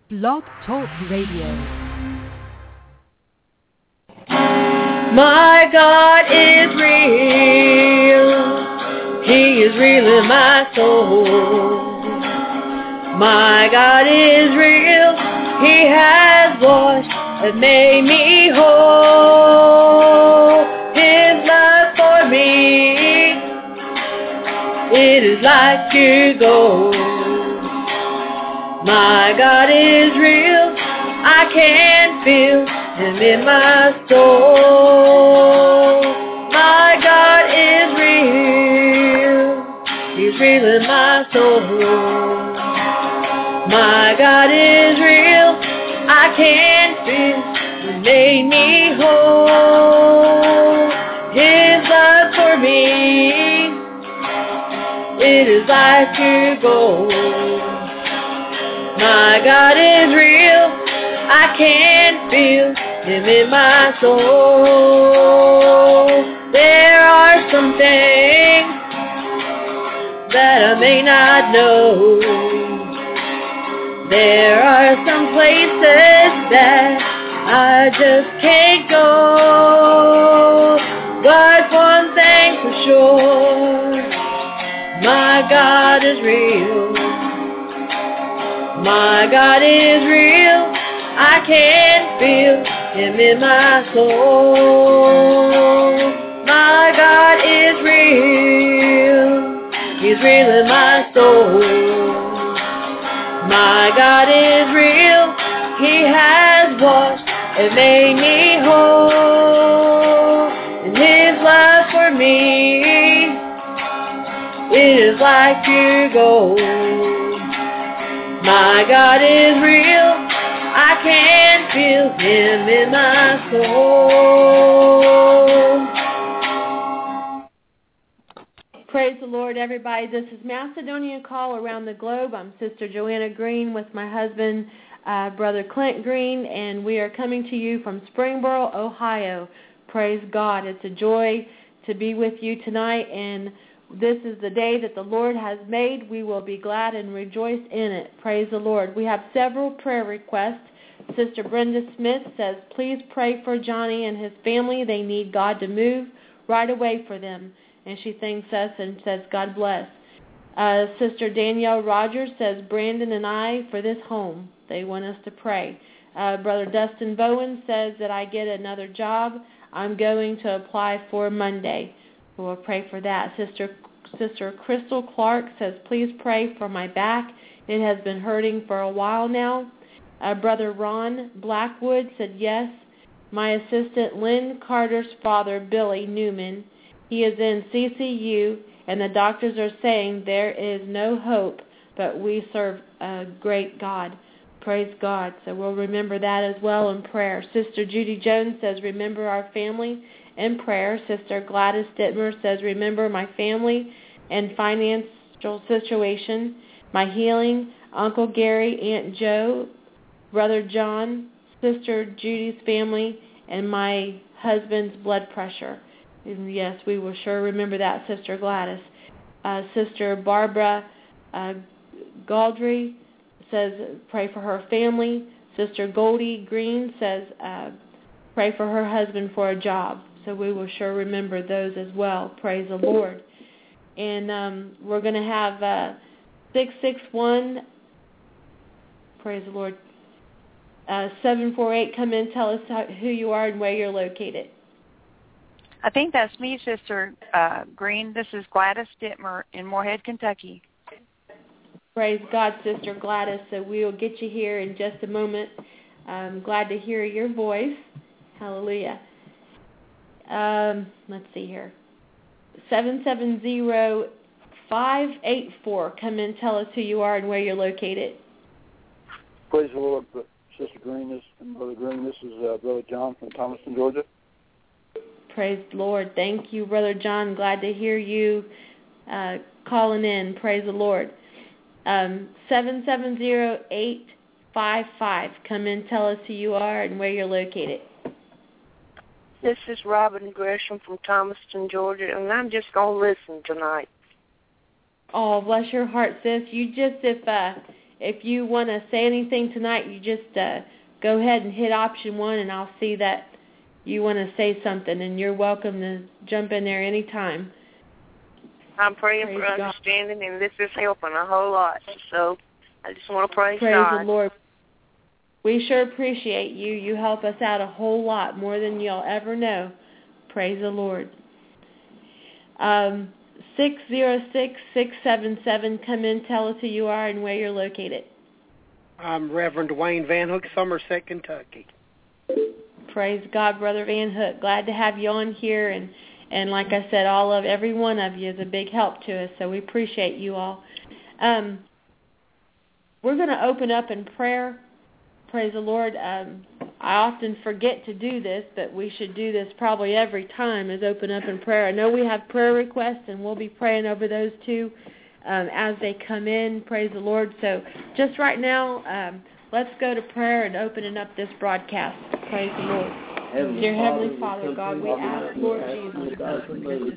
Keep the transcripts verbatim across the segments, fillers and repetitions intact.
Blog Talk Radio. My God is real. He is real in my soul. My God is real. He has washed and made me whole. His love for me, it is like pure gold. My God is real. I can feel Him in my soul. My God is real. He's real in my soul. My God is real. I can feel He made me whole. His love for me, it is like pure gold. My God is real. I can feel Him in my soul. There are some things that I may not know. There are some places that I just can't go. But one thing for sure, my God is real. My God is real. I can feel Him in my soul. My God is real. He's real in my soul. My God is real. He has washed and made me whole. And His love for me, it is like pure gold. My God is real. I can feel Him in my soul. Praise the Lord, everybody. This is Macedonian Call around the globe. I'm Sister Joanna Green with my husband, uh, Brother Clint Green, and we are coming to you from Springboro, Ohio. Praise God. It's a joy to be with you tonight, and this is the day that the Lord has made. We will be glad and rejoice in it. Praise the Lord. We have several prayer requests. Sister Brenda Smith says, please pray for Johnny and his family. They need God to move right away for them. And she thanks us and says, God bless. Uh, Sister Danielle Rogers says, Brandon and I for this home. They want us to pray. Uh, Brother Dustin Bowen says that I get another job. I'm going to apply for Monday. We'll pray for that. Sister Sister Crystal Clark says, please pray for my back. It has been hurting for a while now. Uh, Brother Ron Blackwood said, yes. My assistant Lynn Carter's father, Billy Newman, he is in C C U, and the doctors are saying there is no hope, but we serve a great God. Praise God. So we'll remember that as well in prayer. Sister Judy Jones says, remember our family in prayer. Sister Gladys Dittmer says, remember my family and financial situation, my healing, Uncle Gary, Aunt Joe, Brother John, Sister Judy's family, and my husband's blood pressure. And yes, we will sure remember that, Sister Gladys. Uh, Sister Barbara uh, Gaudry says, pray for her family. Sister Goldie Green says, uh, pray for her husband for a job. So we will sure remember those as well. Praise the Lord. And um, we're going to have uh, six six one, praise the Lord, uh, seven four eight come in, tell us how, who you are and where you're located. I think that's me, Sister uh, Green. This is Gladys Dittmer in Moorhead, Kentucky. Praise God, Sister Gladys. So we will get you here in just a moment. I'm glad to hear your voice. Hallelujah. Um, let's see here. seven seven zero, five eight four. Come in, tell us who you are and where you're located. Praise the Lord, Sister Green this, and Brother Green. This is uh, Brother John from Thomaston, Georgia. Praise the Lord. Thank you, Brother John. Glad to hear you uh, calling in. Praise the Lord. Um, seven seven zero, eight five five. Come in, tell us who you are and where you're located. This is Robin Gresham from Thomaston, Georgia, and I'm just going to listen tonight. Oh, bless your heart, sis. You just, if uh, if you want to say anything tonight, you just uh, go ahead and hit option one, and I'll see that you want to say something, and you're welcome to jump in there anytime. I'm praying Praise for God. understanding, and this is helping a whole lot. So I just want to praise, praise God. the Lord. We sure appreciate you. You help us out a whole lot, more than you'll ever know. Praise the Lord. Um, six zero six, six seven seven, come in, tell us who you are and where you're located. I'm Reverend Dwayne Van Hook, Somerset, Kentucky. Praise God, Brother Van Hook. Glad to have you on here, and, and like I said, all of every one of you is a big help to us, so we appreciate you all. Um, we're going to open up in prayer. Praise the Lord. Um, I often forget to do this, but we should do this probably every time, is open up in prayer. I know we have prayer requests, and we'll be praying over those too um, as they come in. Praise the Lord. So just right now, um, let's go to prayer and opening up this broadcast. Praise the Lord. Heavenly Dear Father, Heavenly Father, God, we ask, Lord Jesus, that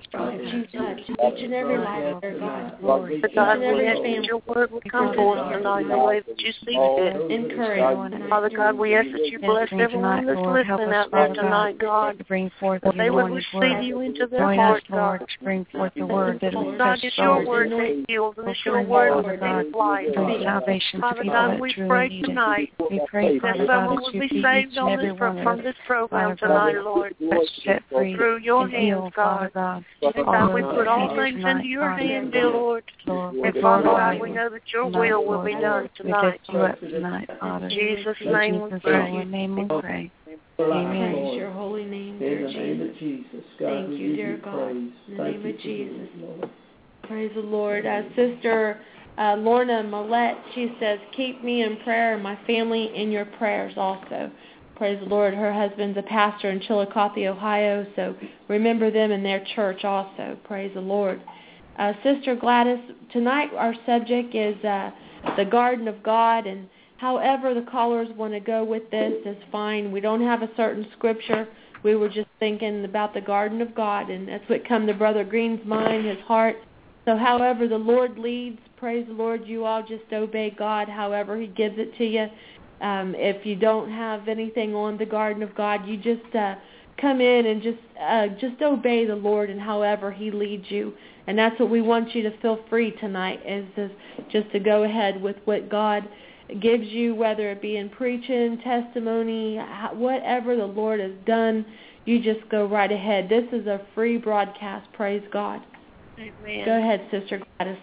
you touch each and every life, dear God. Lord, Each God, and every we ask family. that your word will come forth tonight the way that you see fit. Encourage. Father God, we ask that you bless everyone that's listening out there tonight, God. To bring forth That the they would anointed receive word. you into their Join heart, us, Lord, God. to bring forth the word that will God, touch it's your souls. word that heals, and it's your Bring, word Father that God, brings life. bring salvation to Father people God, that we truly pray need tonight it. We pray, that Father God, someone that will you be feed each saved and on every this, one of from us, this program Father God, tonight, Lord. touch, set free, Through your and hands, heal, Father God. God. And All God, we those put all defeated things tonight, into your Father. hands, dear Lord. Lord, we And Father glorify God, we you know that your tonight, will will Lord. be done We tonight. lift you up tonight, Father. In Jesus' In name we Jesus' pray. holy name we pray. Praise Amen. your holy name, In dear the name Jesus. of Jesus, God, Thank we you, give dear you God. praise. In the Thank name you of for Jesus. this, Lord. Praise the Lord. Uh, Sister uh, Lorna Millette, she says, keep me in prayer and my family in your prayers also. Praise the Lord. Her husband's a pastor in Chillicothe, Ohio, so remember them in their church also. Praise the Lord. Uh, Sister Gladys, tonight our subject is uh, the Garden of God, and however the callers want to go with this is fine. We don't have a certain scripture. We were just thinking about the Garden of God, and that's what come to Brother Green's mind, his heart. So however the Lord leads, praise the Lord, you all just obey God however he gives it to you. Um, if you don't have anything on the Garden of God, you just uh, come in and just uh, just obey the Lord and however he leads you. And that's what we want you to feel free tonight, is just to go ahead with what God gives you, whether it be in preaching, testimony, whatever the Lord has done, you just go right ahead. This is a free broadcast, praise God. Amen. Go ahead, Sister Gladys.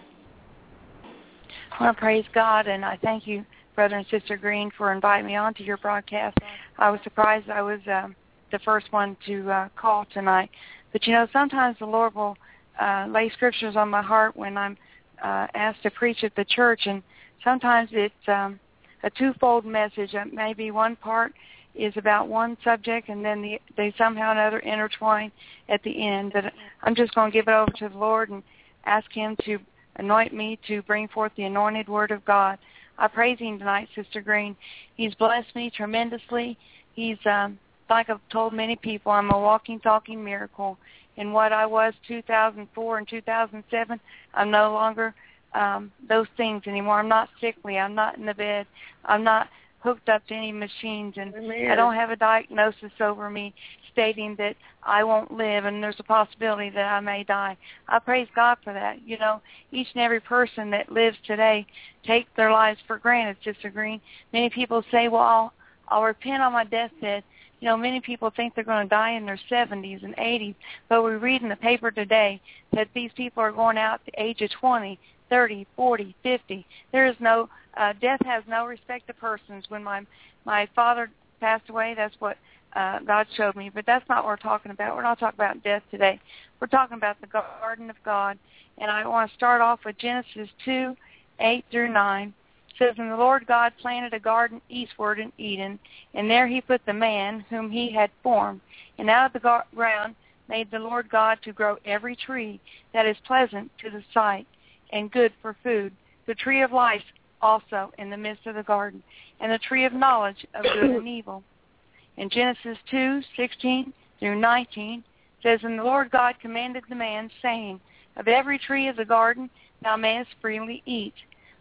Well, praise God, and I thank you, Brother and Sister Green, for inviting me on to your broadcast. I was surprised I was um, the first one to uh, call tonight. But, you know, sometimes the Lord will uh, lay scriptures on my heart when I'm uh, asked to preach at the church, and sometimes it's um, a twofold message. Uh, maybe one part is about one subject, and then the, they somehow or another intertwine at the end. But I'm just going to give it over to the Lord and ask him to anoint me to bring forth the anointed word of God. I praise him tonight, Sister Green. He's blessed me tremendously. He's, um, like I've told many people, I'm a walking, talking miracle. In what I was two thousand four and two thousand seven, I'm no longer um, those things anymore. I'm not sickly. I'm not in the bed. I'm not hooked up to any machines, and Amen. I don't have a diagnosis over me stating that I won't live and there's a possibility that I may die. I praise God for that. You know, each and every person that lives today take their lives for granted, Sister Green. Many people say, well, I'll, I'll repent on my deathbed. You know, many people think they're going to die in their seventies and eighties, but we read in the paper today that these people are going out at the age of twenty, thirty, forty, fifty. There is no, uh, death has no respect to persons. When my, my father passed away, that's what uh, God showed me, but that's not what we're talking about. We're not talking about death today. We're talking about the Garden of God, and I want to start off with Genesis two, eight through nine. It says, and the Lord God planted a garden eastward in Eden, and there he put the man whom he had formed. And out of the gar- ground made the Lord God to grow every tree that is pleasant to the sight and good for food, the tree of life also in the midst of the garden, and the tree of knowledge of good and evil. In Genesis two, sixteen through nineteen, it says, and the Lord God commanded the man, saying, of every tree of the garden thou mayest freely eat,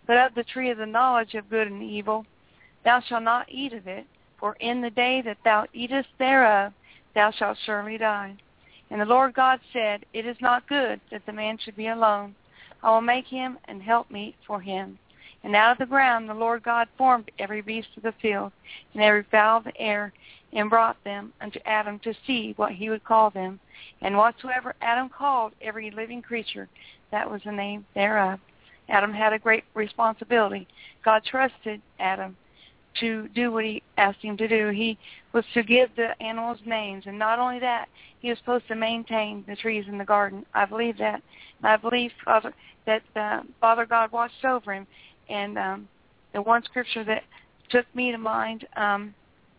But of the tree of the knowledge of good and evil thou shalt not eat of it, for in the day that thou eatest thereof thou shalt surely die. And the Lord God said, It is not good that the man should be alone. I will make him an helpmeet for him. And out of the ground the Lord God formed every beast of the field, and every fowl of the air, and brought them unto Adam to see what he would call them. And whatsoever Adam called every living creature, that was the name thereof. Adam had a great responsibility. God trusted Adam to do what he asked him to do. He was to give the animals names, and not only that, he was supposed to maintain the trees in the garden. I believe that. And I believe, Father, that uh, Father God watched over him. And um, the one scripture that took me to mind, um,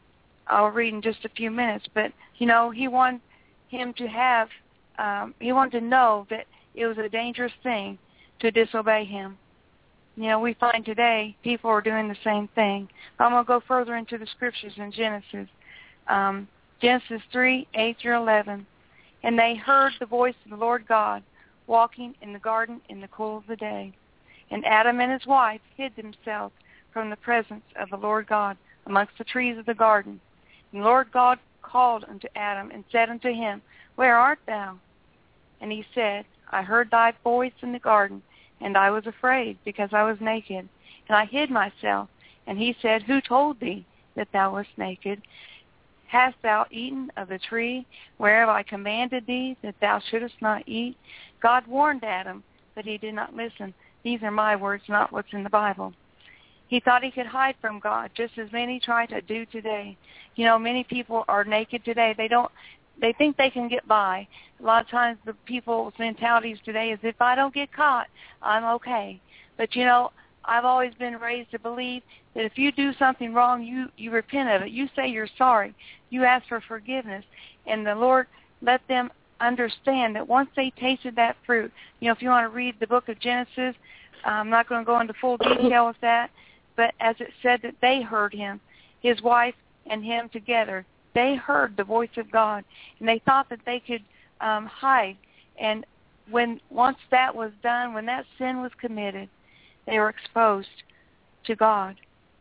I'll read in just a few minutes, but, you know, he wanted him to have, um, he wanted to know that it was a dangerous thing to disobey him. You know, we find today people are doing the same thing. I'm going to go further into the scriptures in Genesis. Um, Genesis three, eight through eleven. And they heard the voice of the Lord God walking in the garden in the cool of the day. And Adam and his wife hid themselves from the presence of the Lord God amongst the trees of the garden. And the Lord God called unto Adam and said unto him, Where art thou? And he said, I heard thy voice in the garden, and I was afraid, because I was naked, and I hid myself. And he said, Who told thee that thou wast naked? Hast thou eaten of the tree whereof I commanded thee that thou shouldest not eat? God warned Adam, but he did not listen. These are my words, not what's in the Bible. He thought he could hide from God, just as many try to do today. You know, many people are naked today. They don't. They think they can get by. A lot of times the people's mentalities today is, if I don't get caught, I'm okay. But, you know, I've always been raised to believe that if you do something wrong, you, you repent of it. You say you're sorry. You ask for forgiveness. And the Lord let them understand that once they tasted that fruit, you know, if you want to read the book of Genesis, I'm not going to go into full detail with that, but as it said that they heard him, his wife and him together, they heard the voice of God, and they thought that they could um, hide. And when once that was done, when that sin was committed, they were exposed to God.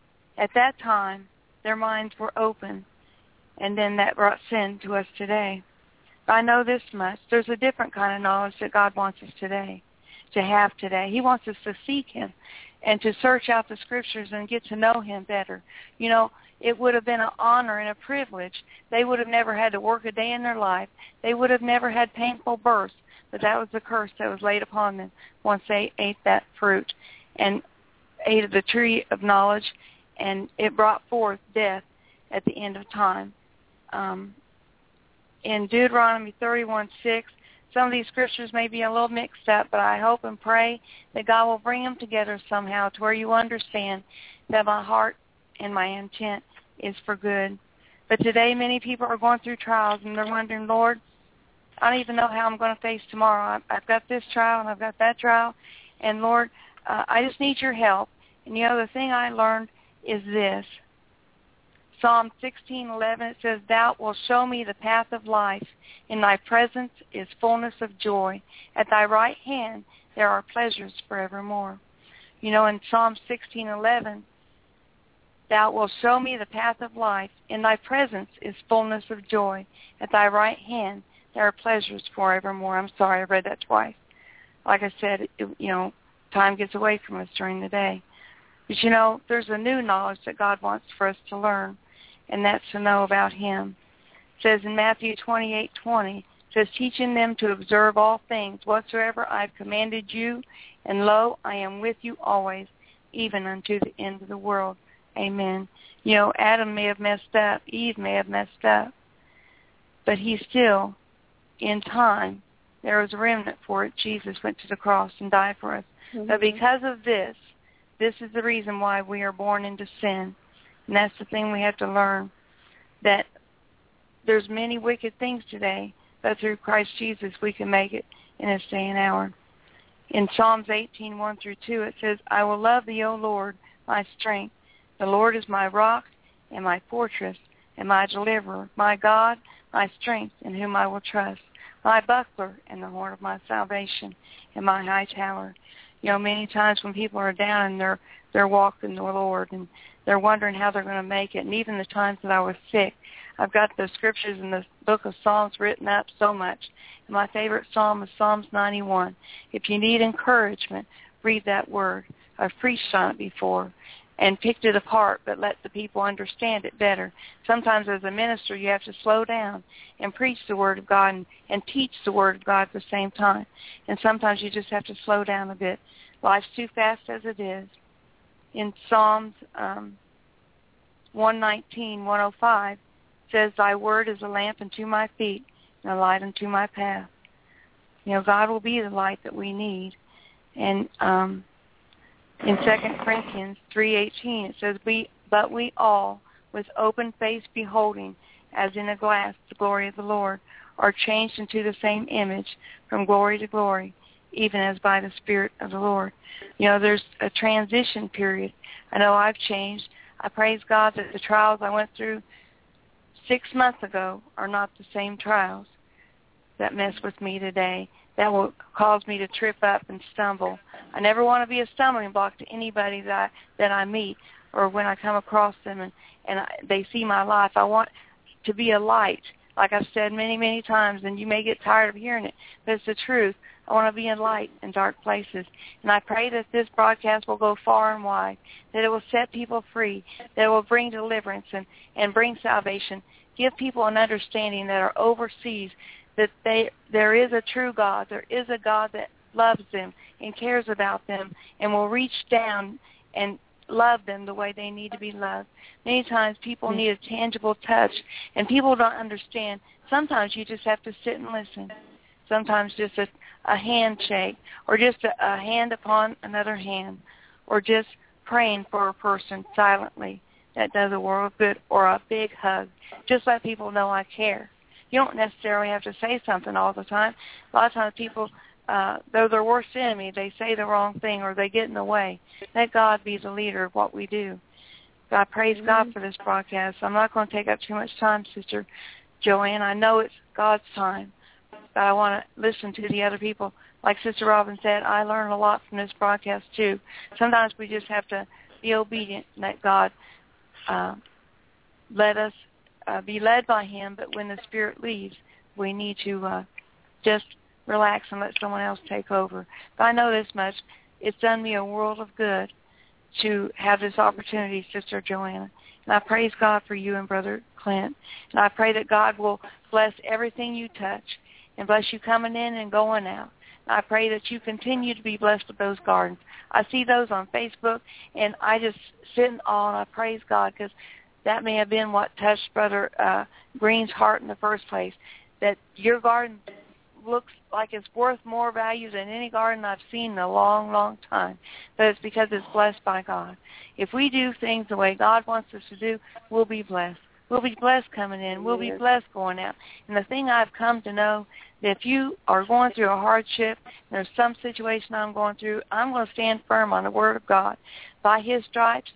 At that time, their minds were open, and then that brought sin to us today. But I know this much. There's a different kind of knowledge that God wants us today to have today. He wants us to seek him and to search out the scriptures and get to know him better. You know, it would have been an honor and a privilege. They would have never had to work a day in their life. They would have never had painful births, but that was the curse that was laid upon them once they ate that fruit and ate of the tree of knowledge, and it brought forth death at the end of time. Um, in Deuteronomy thirty-one six, some of these scriptures may be a little mixed up, but I hope and pray that God will bring them together somehow to where you understand that my heart and my intent is for good. But today many people are going through trials, and they're wondering, Lord, I don't even know how I'm going to face tomorrow. I've got this trial and I've got that trial, and Lord, uh, I just need your help. And you know, the thing I learned is this. Psalm sixteen eleven, it says, Thou wilt show me the path of life. In thy presence is fullness of joy. At thy right hand there are pleasures forevermore. You know, in Psalm sixteen eleven, Thou wilt show me the path of life. In thy presence is fullness of joy. At thy right hand there are pleasures forevermore. I'm sorry, I read that twice. Like I said, it, you know, time gets away from us during the day. But, you know, there's a new knowledge that God wants for us to learn, and that's to know about him. It says in Matthew twenty-eight twenty, it says, teaching them to observe all things whatsoever I have commanded you, and lo, I am with you always, even unto the end of the world. Amen. You know, Adam may have messed up, Eve may have messed up, but he still, in time, there was a remnant for it. Jesus went to the cross and died for us. Mm-hmm. But because of this, this is the reason why we are born into sin. And that's the thing we have to learn, that there's many wicked things today, but through Christ Jesus we can make it in this day and hour. In Psalms eighteen one through two, it says, I will love thee, O Lord, my strength. The Lord is my rock and my fortress and my deliverer, my God, my strength, in whom I will trust, my buckler and the horn of my salvation and my high tower. You know, many times when people are down and they're they're walking the Lord and they're wondering how they're going to make it, and even the times that I was sick, I've got the scriptures in the book of Psalms written up so much. And my favorite psalm is Psalms ninety-one. If you need encouragement, read that word. I've preached on it before and picked it apart, but let the people understand it better. Sometimes as a minister, you have to slow down and preach the Word of God and, and teach the Word of God at the same time. And sometimes you just have to slow down a bit. Life's too fast as it is. In Psalms um, one nineteen, one oh five, says, Thy word is a lamp unto my feet and a light unto my path. You know, God will be the light that we need. And um, in Second Corinthians three eighteen, it says, we, But we all, with open face beholding, as in a glass, the glory of the Lord, are changed into the same image from glory to glory, even as by the Spirit of the Lord. You know, there's a transition period. I know I've changed. I praise God that the trials I went through six months ago are not the same trials that mess with me today, that will cause me to trip up and stumble. I never want to be a stumbling block to anybody that I, that I meet or when I come across them and, and I, they see my life. I want to be a light, like I've said many, many times, and you may get tired of hearing it, but it's the truth. I want to be a light in dark places. And I pray that this broadcast will go far and wide, that it will set people free, that it will bring deliverance and, and bring salvation, give people an understanding that are overseas that they there is a true God, there is a God that loves them and cares about them and will reach down and love them the way they need to be loved. Many times people need a tangible touch, and people don't understand. Sometimes you just have to sit and listen. Sometimes just a, a handshake or just a, a hand upon another hand or just praying for a person silently. That does a world of good, or a big hug. Just let people know I care. You don't necessarily have to say something all the time. A lot of times people, uh, they're their worst enemy. They say the wrong thing or they get in the way. Let God be the leader of what we do. So I praise mm-hmm. God for this broadcast. I'm not going to take up too much time, Sister Joanne. I know it's God's time, but I want to listen to the other people. Like Sister Robin said, I learn a lot from this broadcast too. Sometimes we just have to be obedient and let God uh, let us Uh, be led by him, but when the Spirit leaves, we need to uh, just relax and let someone else take over. But I know this much. It's done me a world of good to have this opportunity, Sister Joanna. And I praise God for you and Brother Clint. And I pray that God will bless everything you touch and bless you coming in and going out. And I pray that you continue to be blessed with those gardens. I see those on Facebook, and I just sit in awe, and I praise God because that may have been what touched Brother uh, Green's heart in the first place, that your garden looks like it's worth more value than any garden I've seen in a long, long time. But it's because it's blessed by God. If we do things the way God wants us to do, we'll be blessed. We'll be blessed coming in. We'll be blessed going out. And the thing I've come to know, that if you are going through a hardship, and there's some situation I'm going through, I'm going to stand firm on the Word of God. By His stripes,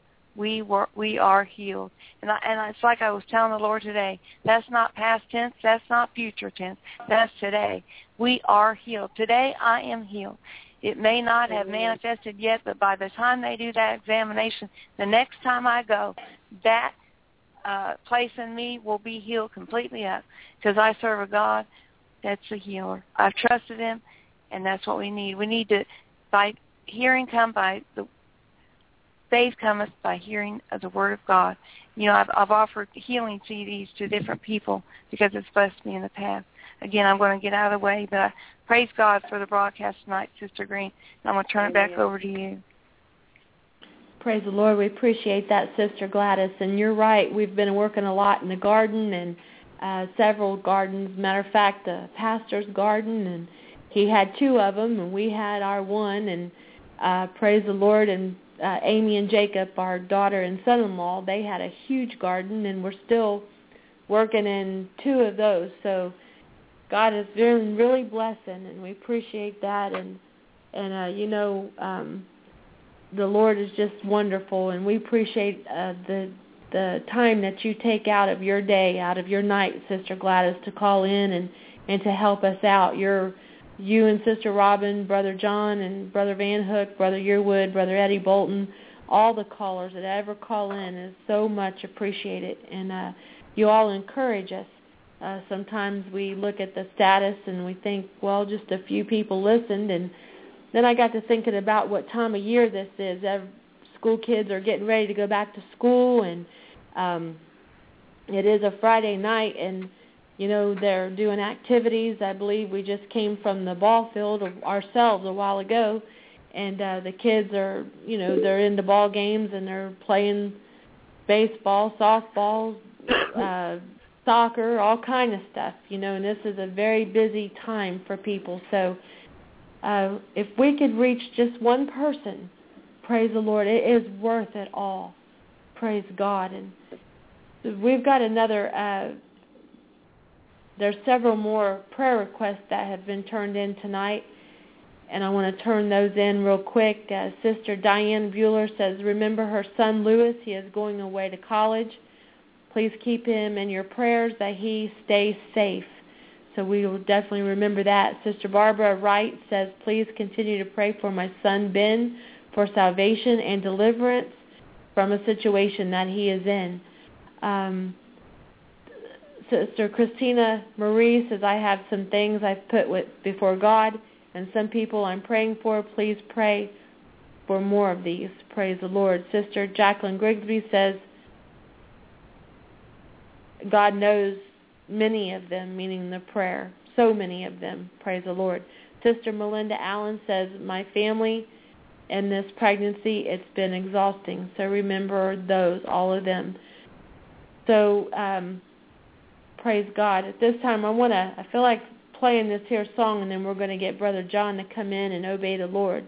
we were, we are healed. And, I, and it's like I was telling the Lord today, that's not past tense, that's not future tense, that's today. We are healed. Today I am healed. It may not have manifested yet, but by the time they do that examination, the next time I go, that uh, place in me will be healed completely up, because I serve a God that's a healer. I've trusted Him, and that's what we need. We need to, by hearing come by the faith cometh by hearing of the Word of God. You know, I've, I've offered healing C Ds to different people because it's blessed me in the past. Again, I'm going to get out of the way, but I praise God for the broadcast tonight, Sister Green, and I'm going to turn it back over to you. Praise the Lord. We appreciate that, Sister Gladys. And you're right. We've been working a lot in the garden and uh, several gardens. Matter of fact, the pastor's garden, and he had two of them, and we had our one. And uh, praise the Lord. And uh, Amy and Jacob, our daughter and son-in-law, they had a huge garden, and we're still working in two of those. So God has been really blessing, and we appreciate that. And, and uh, you know, um, the Lord is just wonderful, and we appreciate uh, the the time that you take out of your day, out of your night, Sister Gladys, to call in and, and to help us out. You're you and Sister Robin, Brother John and Brother Van Hook, Brother Yearwood, Brother Eddie Bolton, all the callers that ever call in is so much appreciated. And uh, you all encourage us. Uh, sometimes we look at the status and we think, well, just a few people listened. And then I got to thinking about what time of year this is. Every, school kids are getting ready to go back to school, and um, it is a Friday night, and, you know, they're doing activities. I believe we just came from the ball field ourselves a while ago, and uh, the kids are, you know, they're into ball games, and they're playing baseball, softball, uh, soccer, all kind of stuff, you know, and this is a very busy time for people. So uh, if we could reach just one person, praise the Lord, it is worth it all. Praise God. And we've got another, uh, there's several more prayer requests that have been turned in tonight, and I want to turn those in real quick. Uh, Sister Diane Bueller says, remember her son Lewis. He is going away to college. Please keep him in your prayers that he stays safe. So we will definitely remember that. Sister Barbara Wright says, please continue to pray for my son Ben for salvation and deliverance from a situation that he is in. Um, Sister Christina Marie says, I have some things I've put with, before God and some people I'm praying for. Please pray for more of these. Praise the Lord. Sister Jacqueline Grigsby says, God knows many of them, meaning the prayer. So many of them. Praise the Lord. Sister Melinda Allen says, my family in this pregnancy, it's been exhausting. So remember those, all of them. So, um, praise God. At this time, I want to, I feel like playing this here song, and then we're going to get Brother John to come in and obey the Lord.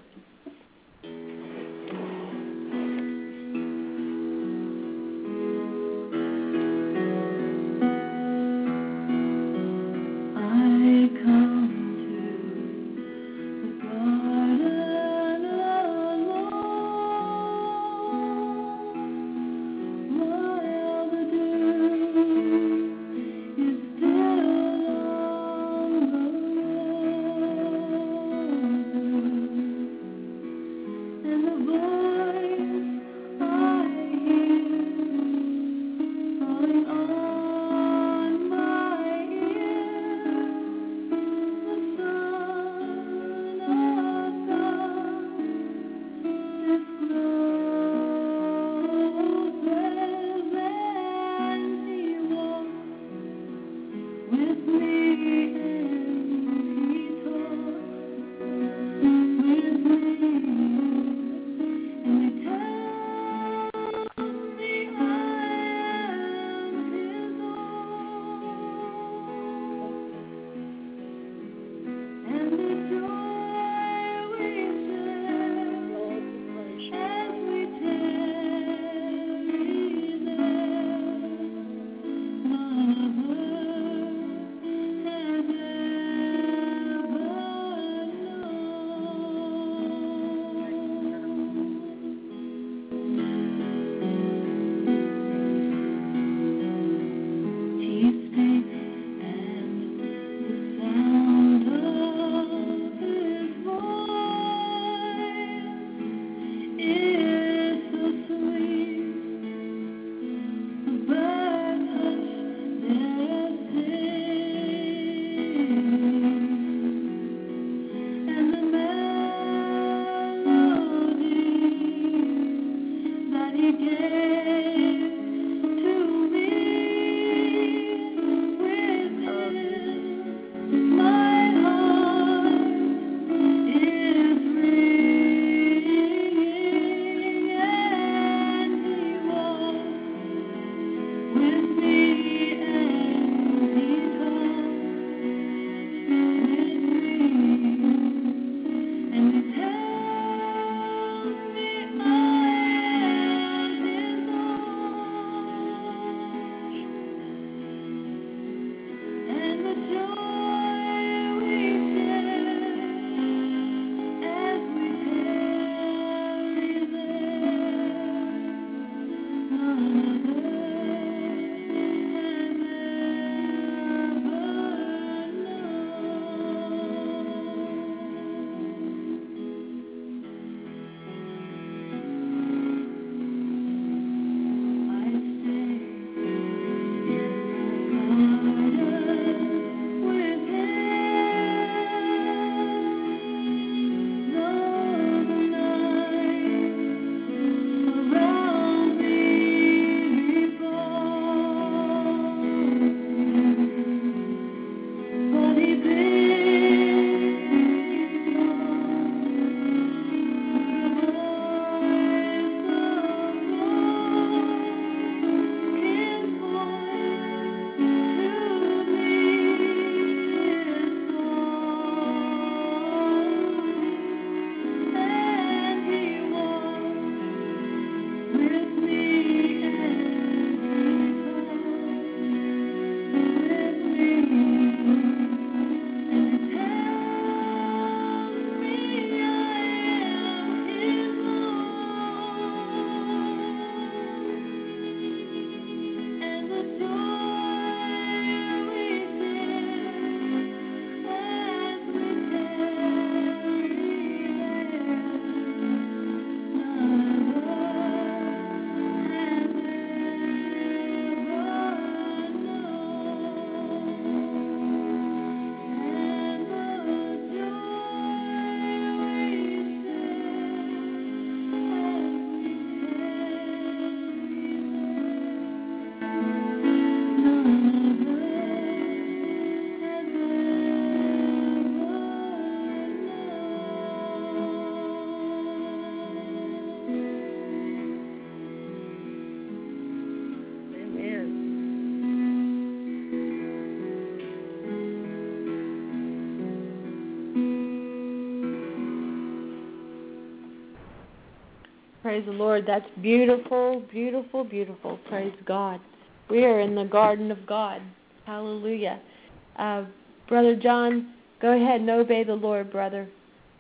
Praise the Lord. That's beautiful, beautiful, beautiful. Praise God. We are in the garden of God. Hallelujah. Uh, Brother John, go ahead and obey the Lord, brother.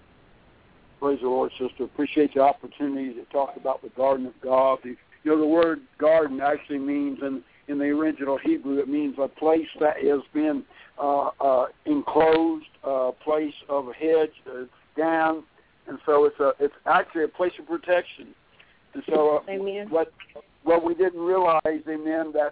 Praise the Lord, sister. Appreciate the opportunity to talk about the garden of God. The, you know, the word garden actually means, in, in the original Hebrew, it means a place that has been uh, uh, enclosed, a uh, place of a hedge, uh, down, and so it's a it's actually a place of protection. And so uh, Amen. what what we didn't realize, amen, that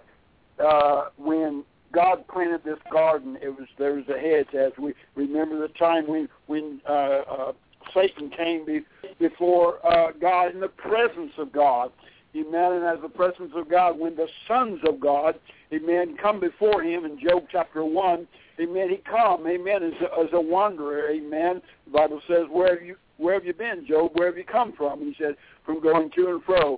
uh, when God planted this garden, it was there was a hedge. As we remember the time when when uh, uh, Satan came be, before uh, God in the presence of God. Amen. And as the presence of God, when the sons of God, amen, come before him in Job chapter one, amen, he come, amen, as a, as a wanderer, amen. The Bible says, where have you where have you been, Job? Where have you come from? He said, from going to and fro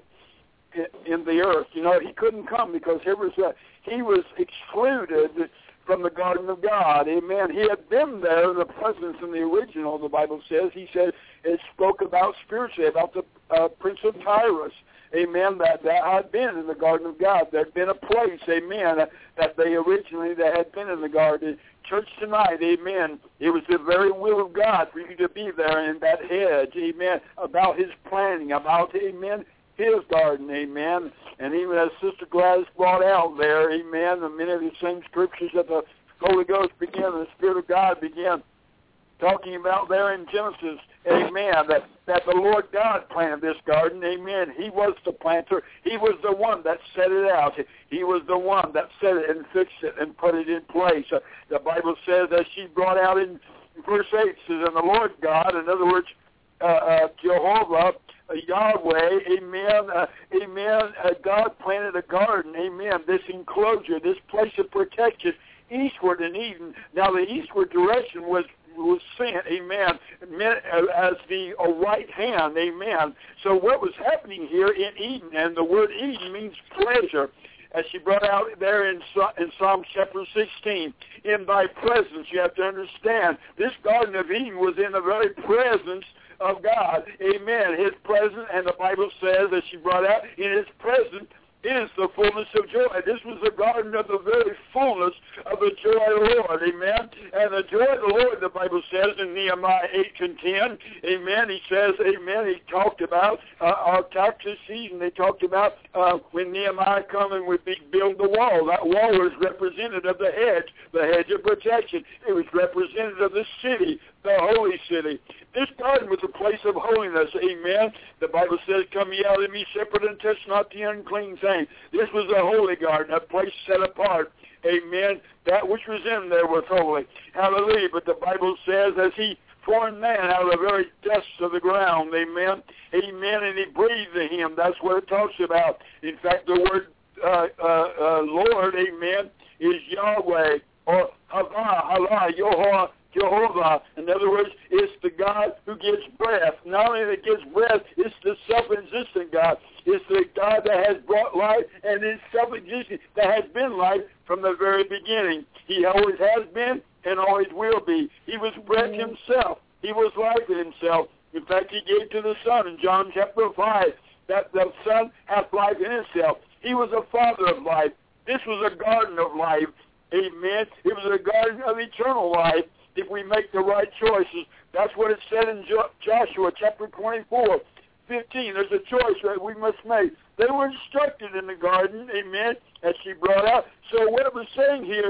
in, in the earth. You know, he couldn't come because he was, uh, he was excluded from the garden of God. Amen. He had been there in the presence in the original, the Bible says. He said, it spoke about spiritually, about the uh, Prince of Tyrus. Amen, that, that had been in the garden of God. There had been a place, amen, that, that they originally that had been in the garden. Church tonight, amen, it was the very will of God for you to be there in that hedge, amen, about his planning, about, amen, his garden, amen. And even as Sister Gladys brought out there, amen, the many of the same scriptures that the Holy Ghost began, the Spirit of God began talking about there in Genesis, amen, that, that the Lord God planted this garden, amen. He was the planter. He was the one that set it out. He was the one that set it and fixed it and put it in place. Uh, the Bible says that she brought out in verse eight, says, and the Lord God, in other words, uh, uh, Jehovah, uh, Yahweh, amen, uh, amen, uh, God planted a garden, amen, this enclosure, this place of protection, eastward in Eden. Now the eastward direction was was sent, amen, meant as the uh, right hand, amen. So what was happening here in Eden, and the word Eden means pleasure, as she brought out there in, in Psalm chapter sixteen, in thy presence, you have to understand, this Garden of Eden was in the very presence of God, amen. His presence, and the Bible says, as she brought out, in his presence is the fullness of joy. This was the garden of the very fullness of the joy of the Lord, amen. And the joy of the Lord, the Bible says in Nehemiah eight and ten, amen, he says, amen, he talked about uh, our taxes season. They talked about uh, when Nehemiah come and would build the wall. That wall was representative of the hedge, the hedge of protection. It was representative of the city, the holy city. This garden was a place of holiness, amen. The Bible says, come ye out of me separate and touch not the unclean thing. This was a holy garden, a place set apart, amen. That which was in there was holy. Hallelujah. But the Bible says, as he formed man out of the very dust of the ground, amen, amen, and he breathed to him. That's what it talks about. In fact, the word uh, uh, uh, Lord, amen, is Yahweh, or Havah, Allah, Yohah, Jehovah. In other words, it's the God who gives breath. Not only that gives breath, it's the self-existent God. It's the God that has brought life and is self-existent, that has been life from the very beginning. He always has been and always will be. He was breath himself. He was life in himself. In fact, he gave to the Son in John chapter five that the Son hath life in himself. He was a father of life. This was a garden of life. Amen. It was a garden of eternal life. If we make the right choices. That's what it said in jo- Joshua chapter twenty-four, fifteen. There's a choice that we must make. They were instructed in the garden, amen, as she brought out. So what it was saying here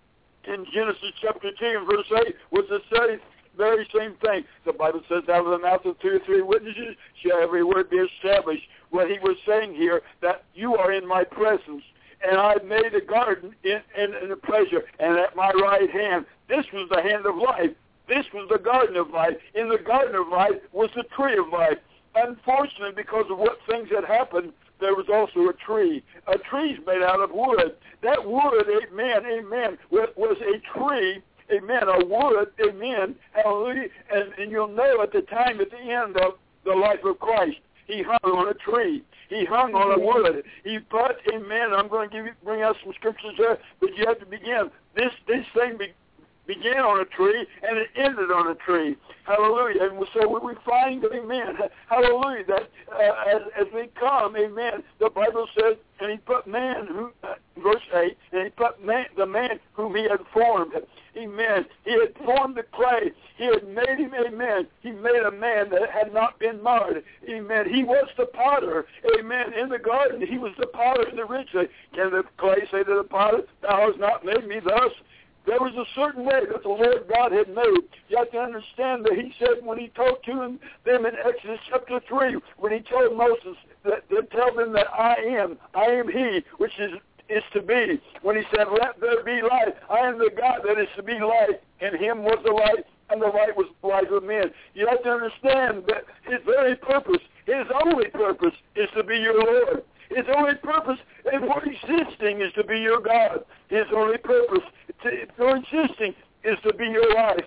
in Genesis chapter two and verse eight was the same, very same thing. The Bible says, out of the mouth of two or three witnesses shall every word be established. What he was saying here, that you are in my presence. And I made a garden in, in, in a pleasure, and at my right hand. This was the hand of life. This was the garden of life. In the garden of life was the tree of life. Unfortunately, because of what things had happened, there was also a tree. A tree's made out of wood. That wood, amen, amen, was, was a tree, amen, a wood, amen, hallelujah. And, and you'll know at the time, at the end of the life of Christ, he hung on a tree. He hung on a wood. He put, amen, I'm going to give you, bring out some scriptures there, but you have to begin. This this thing be, began on a tree and it ended on a tree. Hallelujah. And so we find, amen, hallelujah, that uh, as, as we come, amen, the Bible says, and he put man, who, uh, verse eight, and he put man, the man whom he had formed. Amen. He had formed the clay. He had made him, amen. He made a man that had not been marred. Amen. He was the potter. Amen. In the garden, he was the potter originally. Can the clay say to the potter, thou hast not made me thus? There was a certain way that the Lord God had made. You have to understand that he said when he told to them, them in Exodus chapter three, when he told Moses that to tell them that I am, I am he, which is is to be. When he said, let there be light, I am the God that is to be light. In him was the light, and the light was the light of men. You have to understand that his very purpose, his only purpose, is to be your Lord. His only purpose for existing is to be your God. His only purpose for existing is to be your life.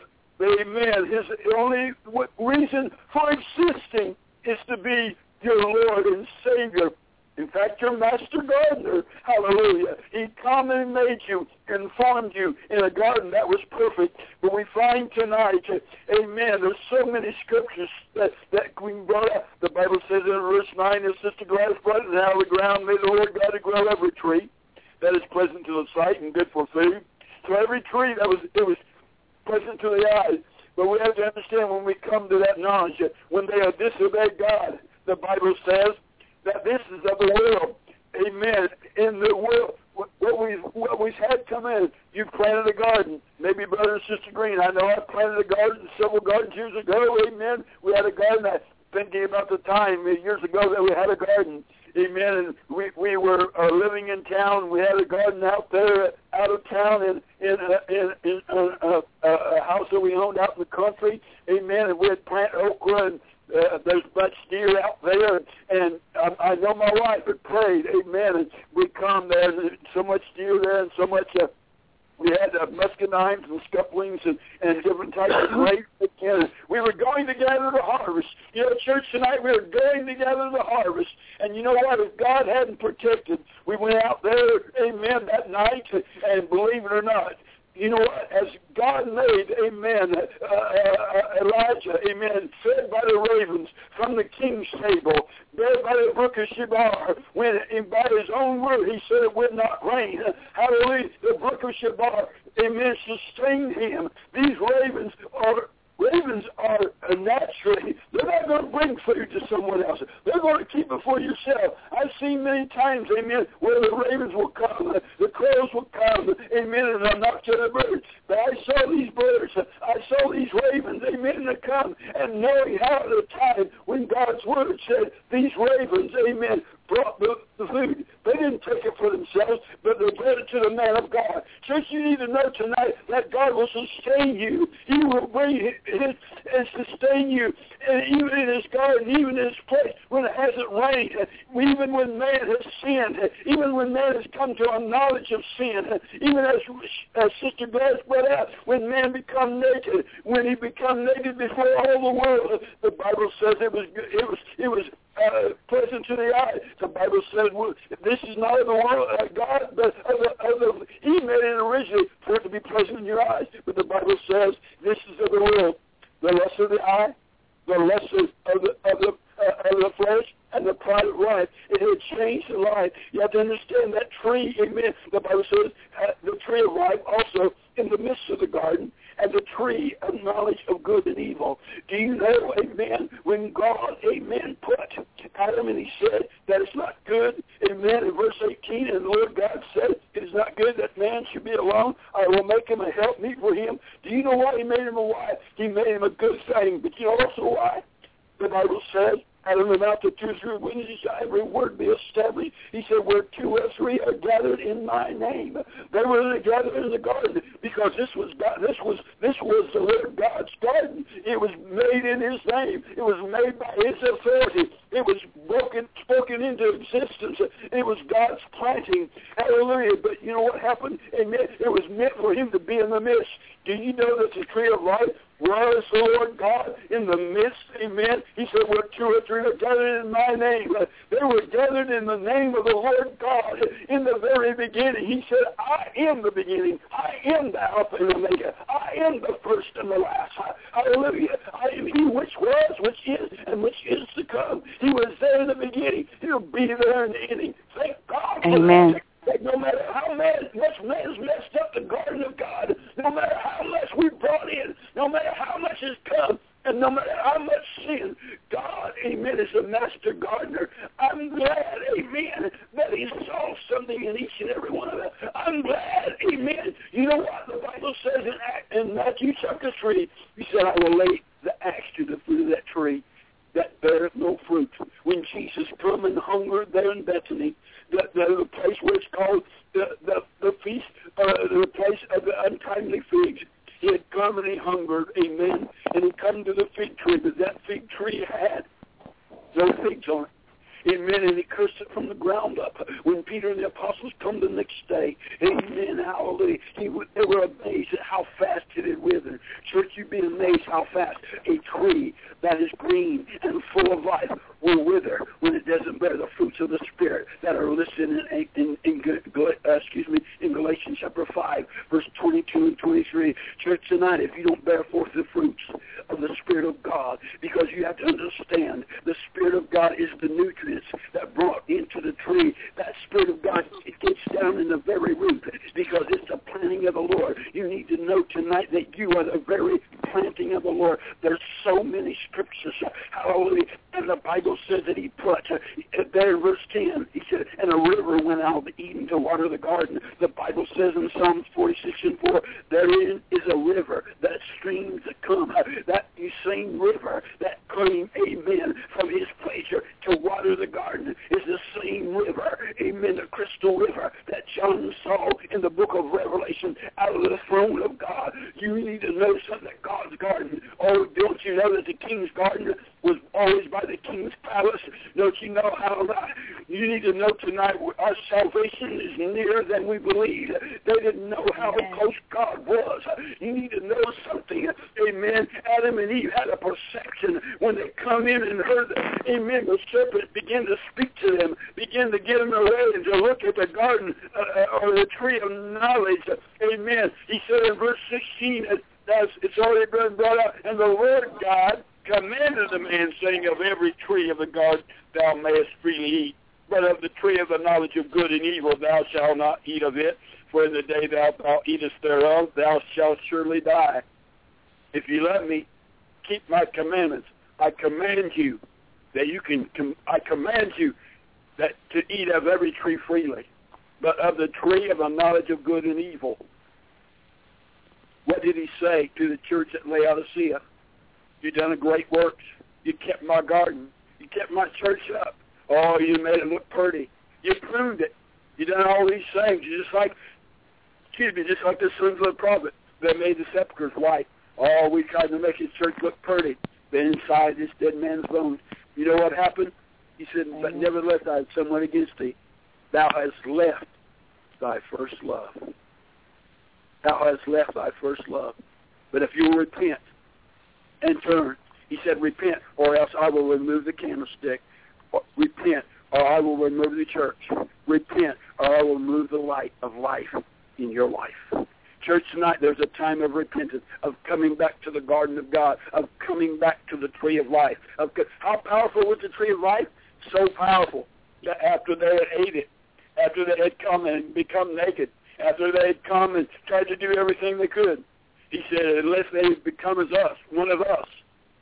Amen. His only reason for existing is to be your Lord and Savior. In fact, your master gardener, hallelujah, he come and made you and formed you in a garden that was perfect. But we find tonight, amen, there's so many scriptures that, that we brought up. The Bible says in verse nine, as Sister Gladys brought it, out of the ground made the Lord God to grow every tree that is pleasant to the sight and good for food. So every tree that was, it was pleasant to the eyes. But we have to understand when we come to that knowledge, that when they have disobeyed God, the Bible says, that this is of the world. Amen. In the world, what we've, what we've had come in, you've planted a garden. Maybe Brother and Sister Green, I know I planted a garden several gardens years ago. Amen. We had a garden. I thinking about the time years ago that we had a garden. Amen. And we, we were uh, living in town. We had a garden out there, out of town, in in a, in, in a, a, a house that we owned out in the country. Amen. And we had planted okra and Uh, there's much deer out there, and um, I know my wife had prayed, amen, and we come there, and so much deer there, and so much, uh, we had uh, muscadines and scuplings and, and different types of grapes. And we were going to gather the harvest. You know, church tonight, we were going to gather the harvest, and you know what, if God hadn't protected, we went out there, amen, that night, and believe it or not, you know what, as God made, amen, uh, uh, Elijah, amen, fed by the ravens from the king's table, fed by the brook of Shebar, when in, by his own word he said it would not rain. Hallelujah. The brook of Shebar, amen, sustained him. These ravens are Ravens are naturally, they're not going to bring food to someone else. They're going to keep it for yourself. I've seen many times, amen, where the ravens will come, the crows will come, amen, and they'll knock to the birds. But I saw these birds, I saw these ravens, amen, to come, and knowing how at a time when God's word said, these ravens, amen, brought the, the food. They didn't take it for themselves, but they brought it to the man of God. Church, you need to know tonight that God will sustain you. He will bring it and sustain you, and even in his garden, even in his place when it hasn't rained, even when man has sinned, even when man has come to a knowledge of sin, even as, as Sister Gladys brought out, when man become naked, when he become naked before all the world, the Bible says it was it was it was uh, pleasant to the eye. The Bible says, well, this is not of the world, uh, God, but of the, of the, he made it originally for it to be pleasant in your eyes. But the Bible says, this is of the world, the lust of the eye, the lust of the, of the, uh, of the flesh, and the pride of life. It had changed the life. You have to understand that tree, amen, the Bible says, uh, the tree of life also in the midst of the garden, and the tree of knowledge of good and evil. Do you know, amen, when God, amen, put Adam and he said that it's not good, amen, in verse eighteen, and the Lord God said, it is not good that man should be alone. I will make him a helpmeet for him. Do you know why he made him a wife? He made him a good thing. But you know also why? The Bible says, out of the mouth of two or three witnesses, every word be established. He said, where two or three are gathered in my name. They were gathered in the garden because this was God, this was this was the Lord God's garden. It was made in his name. It was made by his authority. It was broken, spoken into existence. It was God's planting. Hallelujah. But you know what happened? It was meant for him to be in the midst. Do you know that the tree of life was the Lord God in the midst, amen. He said, where two or three are gathered in my name. They were gathered in the name of the Lord God in the very beginning. He said, I am the beginning. I am the Alpha and Omega. I am the first and the last. Hallelujah. I am he which was, which is, and which is to come. He was there in the beginning. He'll be there in the ending. Thank God for Amen. that. No matter how man, much man's messed up the garden of God, no matter how much we brought in, no matter how much has come, and no matter how much sin, God, amen, is a master gardener. I'm glad, amen, that he saw something in each and every one of us. I'm glad, amen. You know what the Bible says in, in Matthew chapter three? He said, I will lay the axe to the fruit of that tree that beareth no fruit. When Jesus come and hungered there in Bethany, the, the, the place where it's called the, the, the feast, uh, the place of the untimely figs, he had come and he hungered, amen, and he come to the fig tree, but that fig tree had no figs on it. Amen, and he cursed it from the ground up. When Peter and the apostles come the next day, amen, hallelujah, he, they were amazed at how fast it had withered. Church, you'd be amazed how fast a tree that is green and full of life will wither when it doesn't bear the fruits of the Spirit that are listed in, in, in, in uh, excuse me, in Galatians chapter five, verse twenty-two and twenty-three. Church, tonight, if you don't bear forth the fruits of the Spirit of God, because you have to understand the Spirit of God is the nutrients that brought into the tree. That Spirit of God, it gets down in the very root because it's the planting of the Lord. You need to know tonight that you are the very planting of the Lord. There's so many scriptures, hallelujah, and the Bible says that he put, uh, there in verse ten, he said, and a river went out of Eden to water the garden. The Bible says in Psalms forty-six and four, therein is a river, that streams that come, uh, that same river that came, amen, from his pleasure to water the garden is the same river, amen, the crystal river that John saw in the book of Revelation out of the throne of God. You need to know something, that God's garden, oh, don't you know that the king's garden was always by the king's palace? Don't you know how that? You need to know tonight our salvation is nearer than we believe. They didn't know how Amen. close God was. You need to know something, amen. Adam and Eve had a perception when they come in and heard, amen, the serpent begin to speak to them, begin to get them away and to look at the garden uh, or the tree of knowledge, amen. He said in verse sixteen, as it's already been brought out, and the Lord God commanded the man, saying, of every tree of the garden thou mayest freely eat, but of the tree of the knowledge of good and evil thou shalt not eat of it, for in the day thou, thou eatest thereof thou shalt surely die. If you love me, keep my commandments. I command you that you can, com- I command you that to eat of every tree freely, but of the tree of the knowledge of good and evil. What did he say to the church at Laodicea? You've done a great work. You kept my garden. You kept my church up. Oh, you made it look pretty. You pruned it. You done all these things. You just like, excuse me, just like the sons of the prophet that made the sepulchres white. Oh, we tried to make his church look pretty. But inside this dead man's bones. You know what happened? He said, but nevertheless I had somewhat against thee. Thou hast left thy first love. Thou hast left thy first love. But if you will repent and turn, he said, repent, or else I will remove the candlestick. Or, repent, or I will remove the church. Repent, or I will remove the light of life in your life. Church, tonight there's a time of repentance, of coming back to the garden of God, of coming back to the tree of life. Of, how powerful was the tree of life? So powerful that after they had ate it, after they had come and become naked, after they had come and tried to do everything they could, he said, unless they become as us, one of us,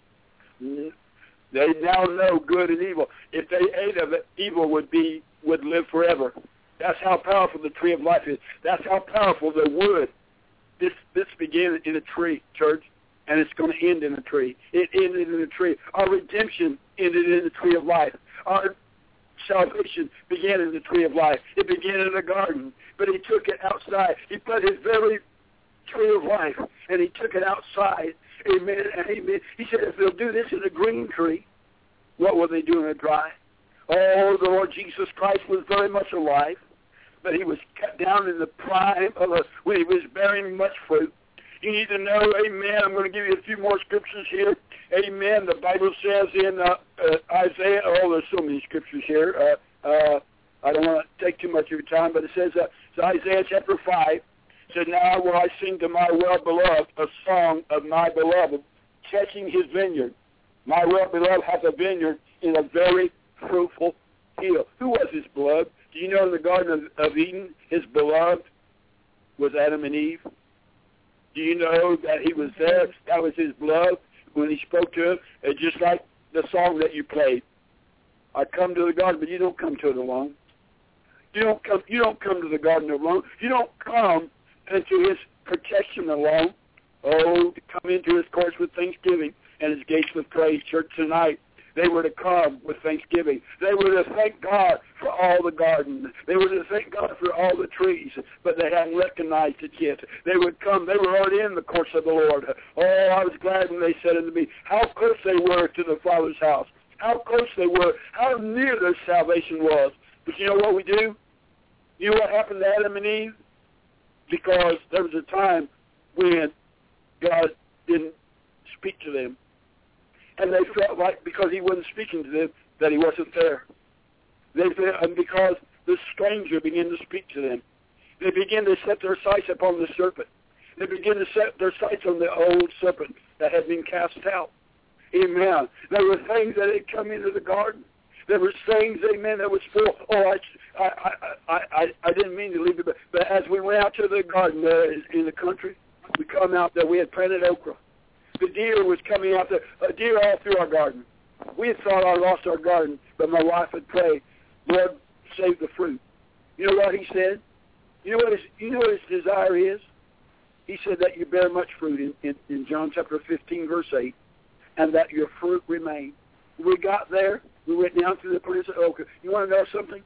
they now know good and evil. If they ate of it, evil would be would live forever. That's how powerful the tree of life is. That's how powerful the wood. This this began in a tree, church, and it's going to end in a tree. It ended in a tree. Our redemption ended in the tree of life. Our salvation began in the tree of life. It began in a garden, but he took it outside. He put his very tree of life, and he took it outside. Amen and amen. He said, if they'll do this in a green tree, what will they do in a dry? Oh, the Lord Jesus Christ was very much alive, but he was cut down in the prime of a, when he was bearing much fruit. you need to know, amen. I'm going to give you a few more scriptures here. Amen. The Bible says in uh, uh, Isaiah, oh, there's so many scriptures here. Uh, uh, I don't want to take too much of your time, but it says, uh, it's Isaiah chapter five. It says, now will I sing to my well-beloved a song of my beloved, catching his vineyard. My well-beloved hath a vineyard in a very fruitful hill. Who was his beloved? Do you know in the Garden of, of Eden, his beloved was Adam and Eve? Do you know that he was there? That was his beloved when he spoke to him. It's just like the song that you played. I come to the garden, but you don't come to it alone. You don't come. You don't come to the garden alone. You don't come into his protection alone. Oh, to come into his courts with thanksgiving and his gates with praise. Church tonight, they were to come with thanksgiving. They were to thank God for all the garden. They were to thank God for all the trees, but they hadn't recognized it yet. They would come. They were already in the courts of the Lord. Oh, I was glad when they said unto me, how close they were to the Father's house. How close they were. How near their salvation was. But you know what we do? You know what happened to Adam and Eve? Because there was a time when God didn't speak to them. And they felt like because he wasn't speaking to them, that he wasn't there. They felt, and because the stranger began to speak to them, they began to set their sights upon the serpent. They began to set their sights on the old serpent that had been cast out. Amen. There were things that had come into the garden. There were things, amen, that was full. Oh, I, I, I, I, I didn't mean to leave it, but, but as we went out to the garden there in the country, we come out there, we had planted okra. The deer was coming out there, a deer all through our garden. We had thought I lost our garden, but my wife had prayed, Lord, save the fruit. You know what he said? You know what his, you know what his desire is? He said that you bear much fruit in, in, in John chapter fifteen, verse eight, and that your fruit remain. We got there. We went down through the plants of okra. You want to know something?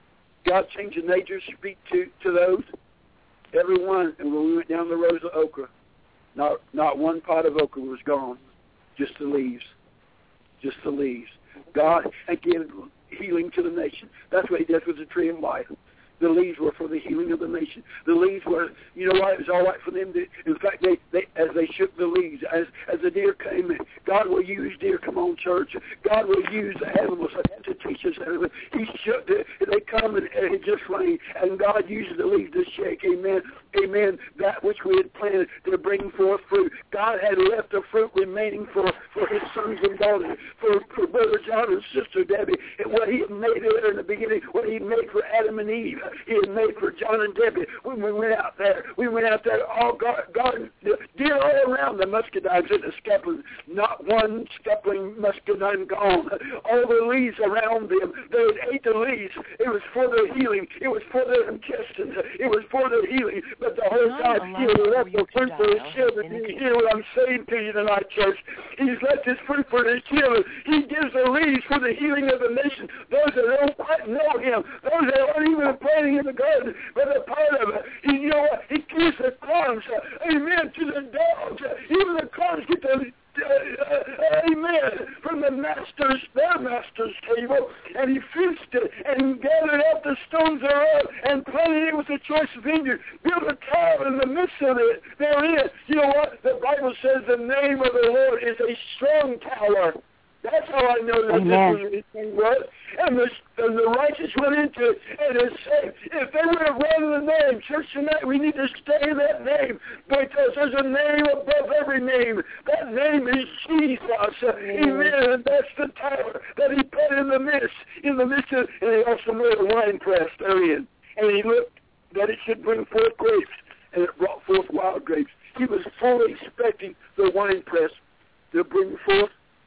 God changed the nature, speak to, to those, everyone, and when we went down the rows of okra, not not one pot of okra was gone, just the leaves, just the leaves. God, again, healing to the nation. That's what he did with the tree of life. The leaves were for the healing of the nation. The leaves were, you know what, it was all right for them to, in fact, they, they as they shook the leaves, as as the deer came in, God will use deer, come on, church. God will use the animals to teach us. He shook, the, they come and, and it just rained, and God uses the leaves to shake, amen, amen, that which we had planted to bring forth fruit. God had left the fruit remaining for, for his sons and daughters, for, for Brother John and Sister Debbie, and what he had made there in the beginning, what he made for Adam and Eve. He had made for John and Debbie. When we went out there, we went out there, all garden, deer all around the muscadines and the skeplins. Not one skepling muscadine gone. All the leaves around them, they had ate the leaves. It was for their healing. It was for their intestines. It was for their healing. But the whole time, he left the fruit for his children. You hear what I'm saying to you tonight, church? He's left his fruit for his children. He gives the leaves for the healing of the nation. Those that don't quite know him, those that aren't even praying in the garden, but a part of it. He, you know what? He gives the crumbs, uh, amen, to the dogs. Uh, even the crumbs get the, uh, uh, amen, from the master's, their master's table, and he feasted it, and gathered up the stones thereof, and planted it with a choice vineyard, built a tower in the midst of it, therein. You know what? The Bible says the name of the Lord is a strong tower. That's how I know that Amen. This was. And the, and the righteous went into it and is saved. If they would have run the name, church tonight, we need to stay in that name because there's a name above every name. That name is Jesus. Amen. Amen. And that's the tower that he put in the midst, in the midst of, and he also made a wine press therein. And he looked that it should bring forth grapes, and it brought forth wild grapes. He was fully expecting the wine press to bring forth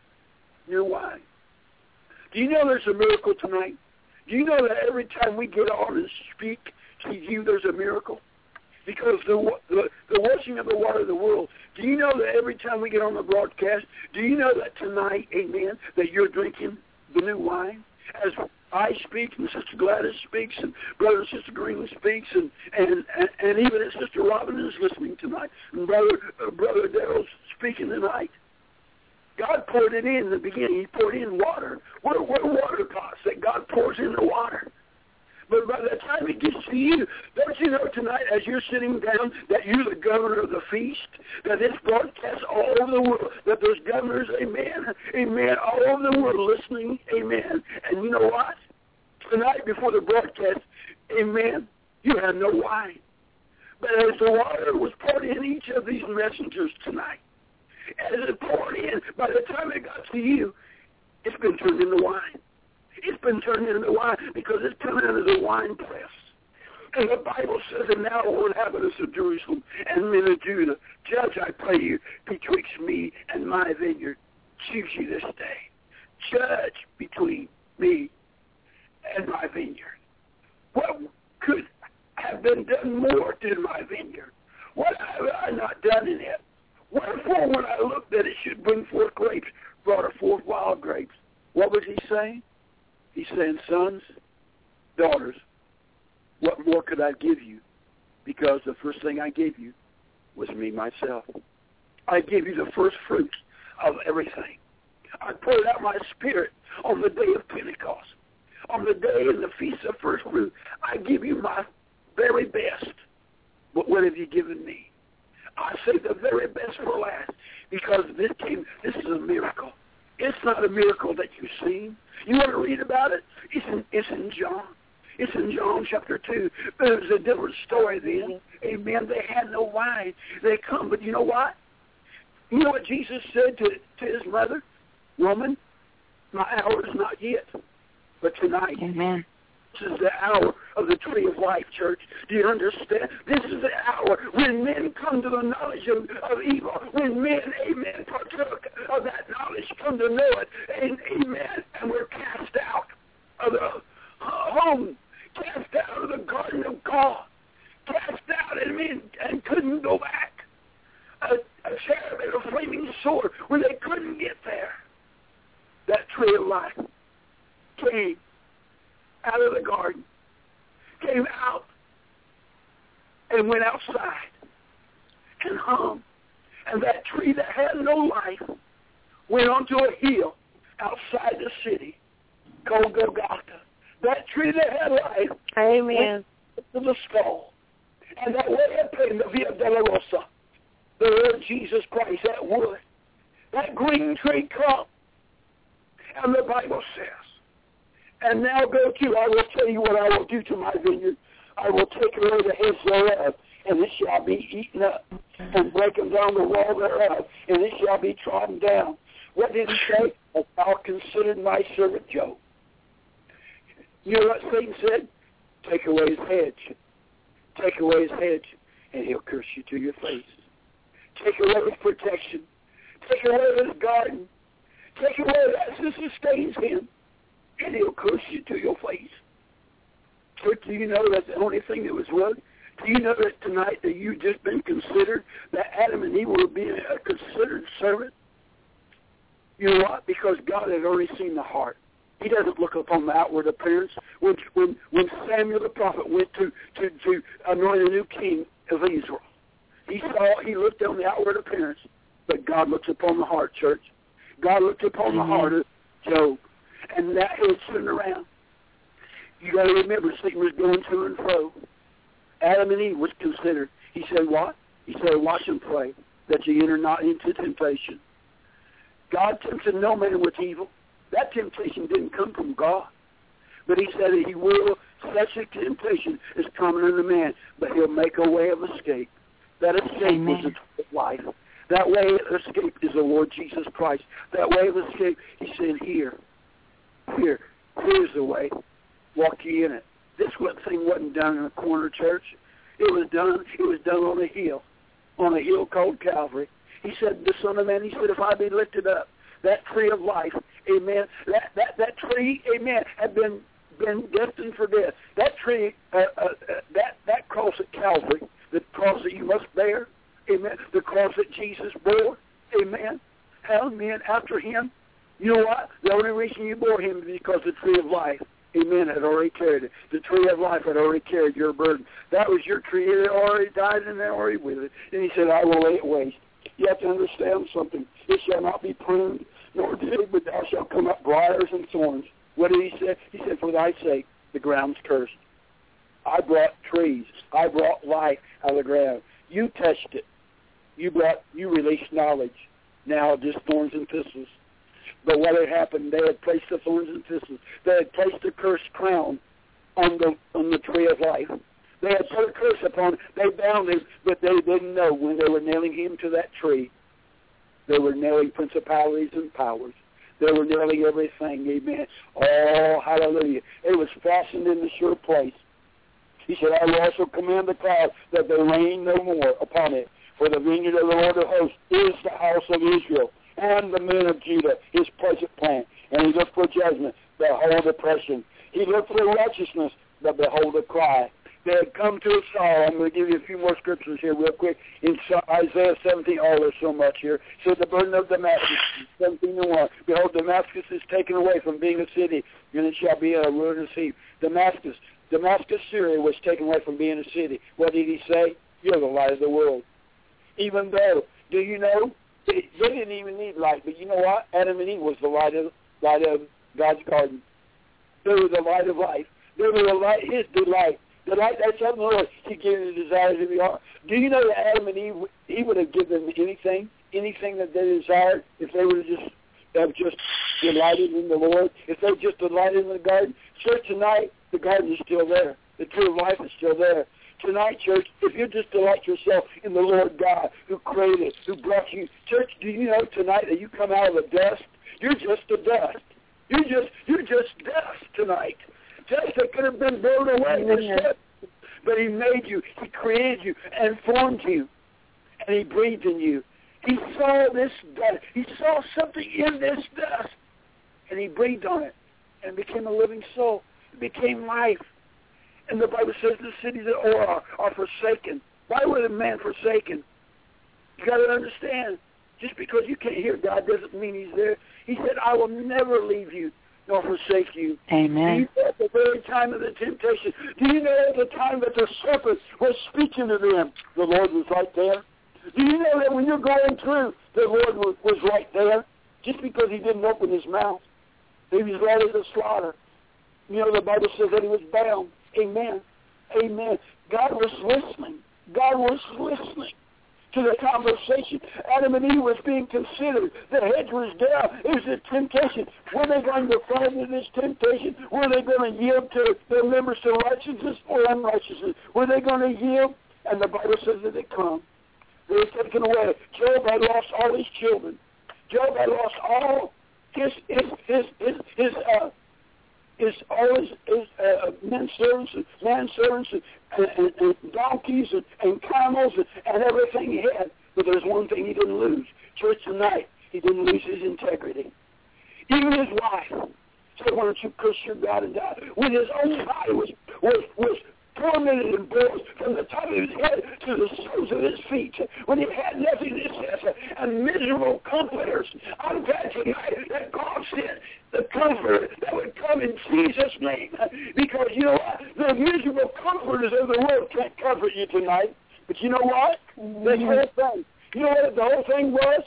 new wine. Do you know there's a miracle tonight? Do you know that every time we get on and speak to you, there's a miracle? Because the, the the washing of the water of the world, do you know that every time we get on the broadcast, do you know that tonight, amen, that you're drinking the new wine? As I speak, and Sister Gladys speaks, and Brother and Sister Green speaks, and, and, and, and even as Sister Robin is listening tonight, and Brother, uh, Brother Daryl's speaking tonight. God poured it in in the beginning. He poured in water. What are, what are water pots that God pours in the water? But by the time it gets to you, don't you know tonight as you're sitting down that you're the governor of the feast, that it's broadcast all over the world, that there's governors, amen, amen, all over the world listening, amen. And you know what? Tonight before the broadcast, amen, you had no wine. But as the water was poured in each of these messengers tonight, as it poured in, by the time it got to you, it's been turned into wine. It's been turned into wine because it's coming out of the wine press. And the Bible says, and now, O inhabitants of Jerusalem and men of Judah, judge, I pray you, betwixt me and my vineyard. Choose you this day. Judge between me and my vineyard. What could have been done more to my vineyard? What have I not done in it? Wherefore, when I looked that it should bring forth grapes, brought it forth wild grapes. What was he saying? He's saying, sons, daughters, what more could I give you? Because the first thing I gave you was me, myself. I gave you the first fruits of everything. I poured out my spirit on the day of Pentecost. On the day in the Feast of First Fruit, I give you my very best. But what have you given me? I say the very best for last because this came, this is a miracle. It's not a miracle that you've seen. You want to read about it? It's in, it's in John. It's in John chapter two. But it was a different story then. Amen. They had no wine. They come. But you know what? You know what Jesus said to, to his mother? Woman, my hour is not yet. But tonight, Amen. This is the hour of the tree of life, church. Do you understand? This is the hour when men come to the knowledge of, of evil. When men, amen, partook of that knowledge, come to know it, and amen, and we're cast out of the home, cast out of the garden of God, cast out, amen, and couldn't go back. A, a cherub and a flaming sword when they couldn't get there. That tree of life came out of the garden, came out and went outside and hung. And that tree that had no life went onto a hill outside the city called Golgotha. That tree that had life Amen. went to the skull. And that way of pain, the Via Dolorosa, the Lord Jesus Christ, that wood, that green tree come. And the Bible says, and now go to, I will tell you what I will do to my vineyard. I will take away the heads thereof, and it shall be eaten up, and breaking down the wall thereof, and it shall be trodden down. What did he say? As thou considered my servant Job. You know what Satan said? Take away his hedge. Take away his hedge, and he'll curse you to your face. Take away his protection. Take away his garden. Take away that that sustains him, and he'll curse you to your face. Church, do you know that's the only thing that was good? Do you know that tonight that you've just been considered, that Adam and Eve were being a considered servant? You know what? Because God had already seen the heart. He doesn't look upon the outward appearance. When when when Samuel the prophet went to, to, to anoint a new king of Israel, he saw, he looked on the outward appearance, but God looks upon the heart, church. God looked upon mm-hmm. the heart of Job, and that head turned around. You got to remember, Satan was going to and fro. Adam and Eve was considered. He said what? He said, watch and pray that you enter not into temptation. God tempted no man with evil. That temptation didn't come from God. But he said that he will, such a temptation is common unto man, but he'll make a way of escape. That escape Amen. is the tree of life. That way of escape is the Lord Jesus Christ. That way of escape, he said, here, here, here's the way. Walk ye in it. This thing wasn't done in a corner church. It was done, it was done on a hill, on a hill called Calvary. He said, the Son of Man, he said, if I be lifted up, that tree of life, amen, that, that, that tree, amen, had been, been destined for death. That tree, uh, uh, uh, that, that cross at Calvary, the cross that you must bear, amen, the cross that Jesus bore, amen, amen, after him, you know what? The only reason you bore him is because the tree of life, amen, had already carried it. The tree of life had already carried your burden. That was your tree. It had already died and they already with it. And he said, I will lay it waste. You have to understand something. It shall not be pruned, nor dig, but thou shalt come up briars and thorns. What did he say? He said, for thy sake, the ground's cursed. I brought trees. I brought life out of the ground. You touched it. You brought, you released knowledge. Now just thorns and thistles. But what had happened, they had placed the thorns and thistles. They had placed a cursed crown on the on the tree of life. They had put a curse upon it. They bound him, but they didn't know when they were nailing him to that tree. They were nailing principalities and powers. They were nailing everything. Amen. Oh, hallelujah. It was fastened in the sure place. He said, I will also command the cloud that they rain no more upon it. For the vineyard of the Lord of hosts is the house of Israel, and the men of Judah, his pleasant plant. And he looked for judgment, behold oppression. He looked for righteousness, but behold a cry. They had come to a sorrow. I'm going to give you a few more scriptures here real quick. In Isaiah seventeen, oh, there's so much here. So the burden of Damascus, seventeen and one. Behold, Damascus is taken away from being a city, and it shall be a ruinous heap. Damascus, Damascus, Syria was taken away from being a city. What did he say? You're the light of the world. Even though, do you know, they, they didn't even need light, but you know what? Adam and Eve was the light of light of God's garden. They were the light of life. They were the light, his delight. The light that's of the Lord, he gave the desires of the heart. Do you know that Adam and Eve, he would have given them anything, anything that they desired, if they would have just have just delighted in the Lord, if they just delighted in the garden? Church, tonight, the garden is still there. The tree of life is still there. Tonight, church, if you just delight yourself in the Lord God who created, who brought you, church, do you know tonight that you come out of the dust? You're just the dust. You're just, you're just dust tonight. Dust that could have been blown away. Yeah. But he made you, he created you and formed you, and he breathed in you. He saw this dust. He saw something in this dust, and he breathed on it, and it became a living soul. It became life. And the Bible says the cities of Or are, are forsaken. Why was a man forsaken? You got to understand, just because you can't hear God doesn't mean he's there. He said, I will never leave you nor forsake you. Amen. Do you know at the very time of the temptation, do you know at the time that the serpent was speaking to them, the Lord was right there? Do you know that when you're going through, the Lord was, was right there? Just because he didn't open his mouth. He was ready to slaughter. You know, the Bible says that he was bound. Amen. Amen. God was listening. God was listening to the conversation. Adam and Eve was being considered. The hedge was down. It was a temptation. Were they going to fall into this temptation? Were they going to yield to their members to righteousness or unrighteousness? Were they going to yield? And the Bible says that they come. They were taken away. Job had lost all his children. Job had lost all his his his his, his uh Is all his, his uh, men servants, and man servants, and, and, and donkeys, and, and camels, and, and everything he had. But there's one thing he didn't lose. Church tonight, he didn't lose his integrity. Even his wife said, "Why don't you curse your God and die?" When his own body was was was tormented and bruised from the top of his head to the soles of his feet, when he had nothing to say, and miserable comforters. I'm glad tonight that God sent the comforter that would come in Jesus' name, because you know what? The miserable comforters of the world can't comfort you tonight. But you know what? This whole thing, you know what the whole thing was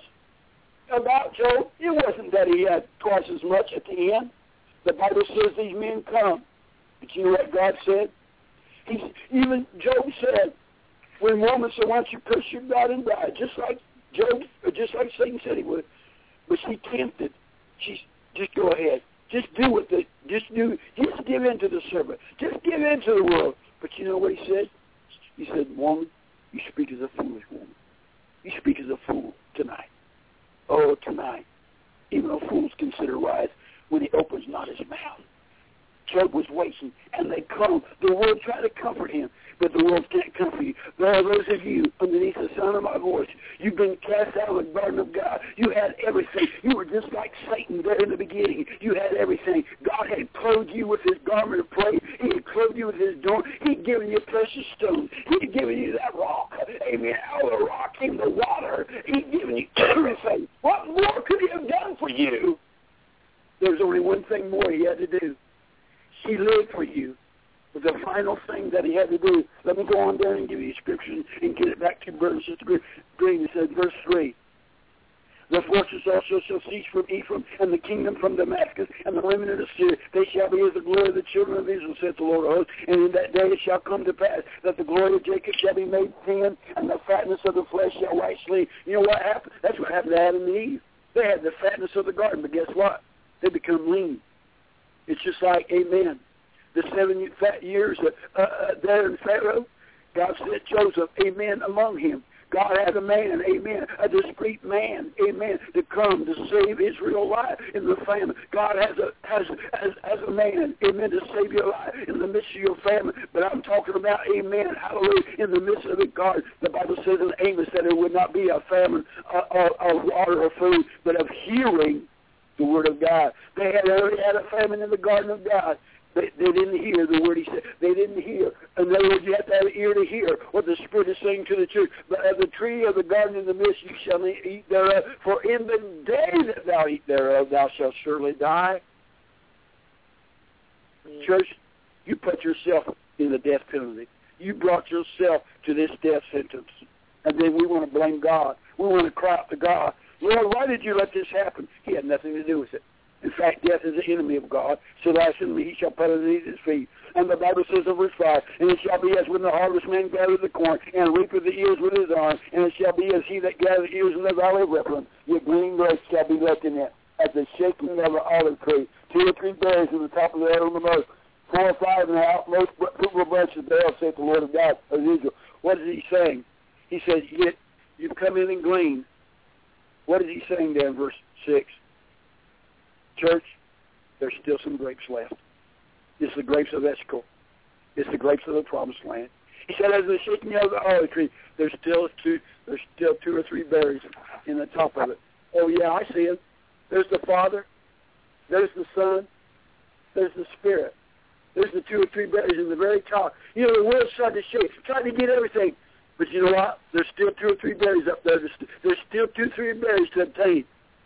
about Job? It wasn't that he had twice as much at the end. The Bible says these men come. But you know what God said? He's, even Job said, when woman said, "Why don't you curse your God and die?" Just like Job, or just like Satan said he would. But she tempted. She just go ahead. Just do what the, just do, just give in to the serpent. Just give in to the world. But you know what he said? He said, "Woman, you speak as a foolish woman. You speak as a fool tonight. Oh, tonight. Even though fools consider wise when he opens not his mouth." Job was waiting, and they come. The world tried to comfort him, but the world can't comfort you. There are those of you underneath the sound of my voice. You've been cast out of the garden of God. You had everything. You were just like Satan there in the beginning. You had everything. God had clothed you with his garment of praise. He had clothed you with his door. He had given you precious stones. He had given you that rock. Amen. Out of the rock came the water. He had given you everything. What more could he have done for you? There was only one thing more he had to do. He lived for you. But the final thing that he had to do, let me go on down and give you scripture and get it back to verse three. It says, verse three, The forces also shall cease from Ephraim, and the kingdom from Damascus, and the remnant of Syria. They shall be as the glory of the children of Israel, saith the Lord of hosts. And in that day it shall come to pass that the glory of Jacob shall be made thin, and the fatness of the flesh shall wax lean. You know what happened? That's what happened to Adam and Eve. They had the fatness of the garden, but guess what? They become lean. It's just like, amen, the seven fat years uh, uh, there in Pharaoh, God sent Joseph, amen, among him. God had a man, amen, a discreet man, amen, to come to save Israel alive in the famine. God has a has, has has a man, amen, to save you alive in the midst of your famine. But I'm talking about, amen, hallelujah, in the midst of it, God. The Bible says in Amos that there would not be a famine of, of water or food, but of hearing the word of God. They had already had a famine in the garden of God. They, they didn't hear the word he said. They didn't hear. In other words, you have to have an ear to hear what the Spirit is saying to the church. But of the tree of the garden in the midst you shall eat thereof. For in the day that thou eat thereof, thou shalt surely die. Mm. Church, you put yourself in the death penalty. You brought yourself to this death sentence. And then we want to blame God. We want to cry out to God. Lord, why did you let this happen? He had nothing to do with it. In fact, death is the enemy of God. So last enemy he shall put underneath his feet. And the Bible says in verse five, and it shall be as when the harvestman gathered the corn, and reapeth the ears with his arm, and it shall be as he that gathered ears in the valley of Rephaim. Your green grapes shall be left in it, at the shaking of an olive tree. Two or three berries in the top of the head on the most, four or five in the outmost fruitful branches thereof, saith the Lord of God of Israel. What is he saying? He says, yet you've come in and gleaned. What is he saying there in verse six? Church, there's still some grapes left. It's the grapes of Eshcol. It's the grapes of the promised land. He said, as the shaking of the olive tree, there's still two, there's still two or three berries in the top of it. Oh yeah, I see it. There's the Father. There's the Son. There's the Spirit. There's the two or three berries in the very top. You know, the world's trying to shake, trying to get everything. But you know what? There's still two or three berries up there. There's, there's still two or three berries to obtain.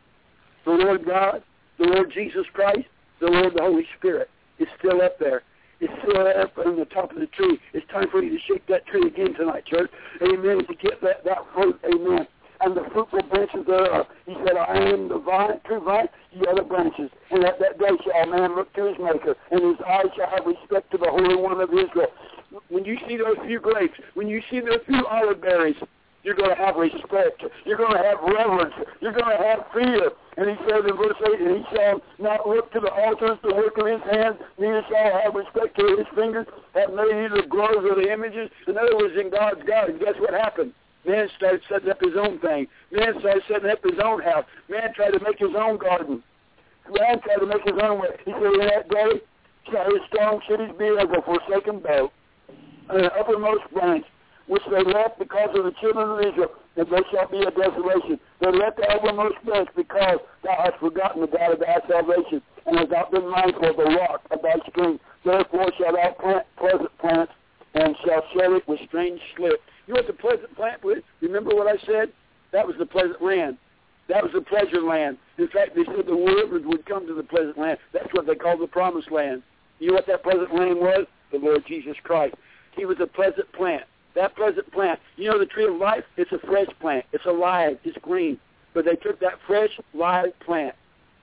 The Lord God, the Lord Jesus Christ, the Lord the Holy Spirit. It's still up there. It's still up on the top of the tree. It's time for you to shake that tree again tonight, church. Amen. To get that, that fruit. Amen. And the fruitful branches thereof. He said, I am the vine, true vine, ye are the branches. And at that day shall a man look to his Maker, and his eyes shall have respect to the Holy One of Israel. When you see those few grapes, when you see those few olive berries, you're going to have respect. You're going to have reverence. You're going to have fear. And he says in verse eight, and he shall not look to the altars, the work of his hands, neither shall have respect to his fingers, have made either the groves or the images. In other words, in God's garden, guess what happened? Man started setting up his own thing. Man started setting up his own house. Man tried to make his own garden. Man tried to make his own way. He said, in that day shall his strong cities be as a forsaken bow, and an uppermost branch, which they left because of the children of Israel, and they shall be a desolation. They left the uppermost branch because thou hast forgotten the God of thy salvation, and hast not been mindful of the rock of thy strength. Therefore shalt thou plant pleasant plants, and shalt shed it with strange slip. You know what the pleasant plant was? Remember what I said? That was the pleasant land. That was the pleasure land. In fact, they said the rivers would come to the pleasant land. That's what they called the promised land. You know what that pleasant land was? The Lord Jesus Christ. He was a pleasant plant. That pleasant plant, you know the tree of life? It's a fresh plant. It's alive. It's green. But they took that fresh, live plant,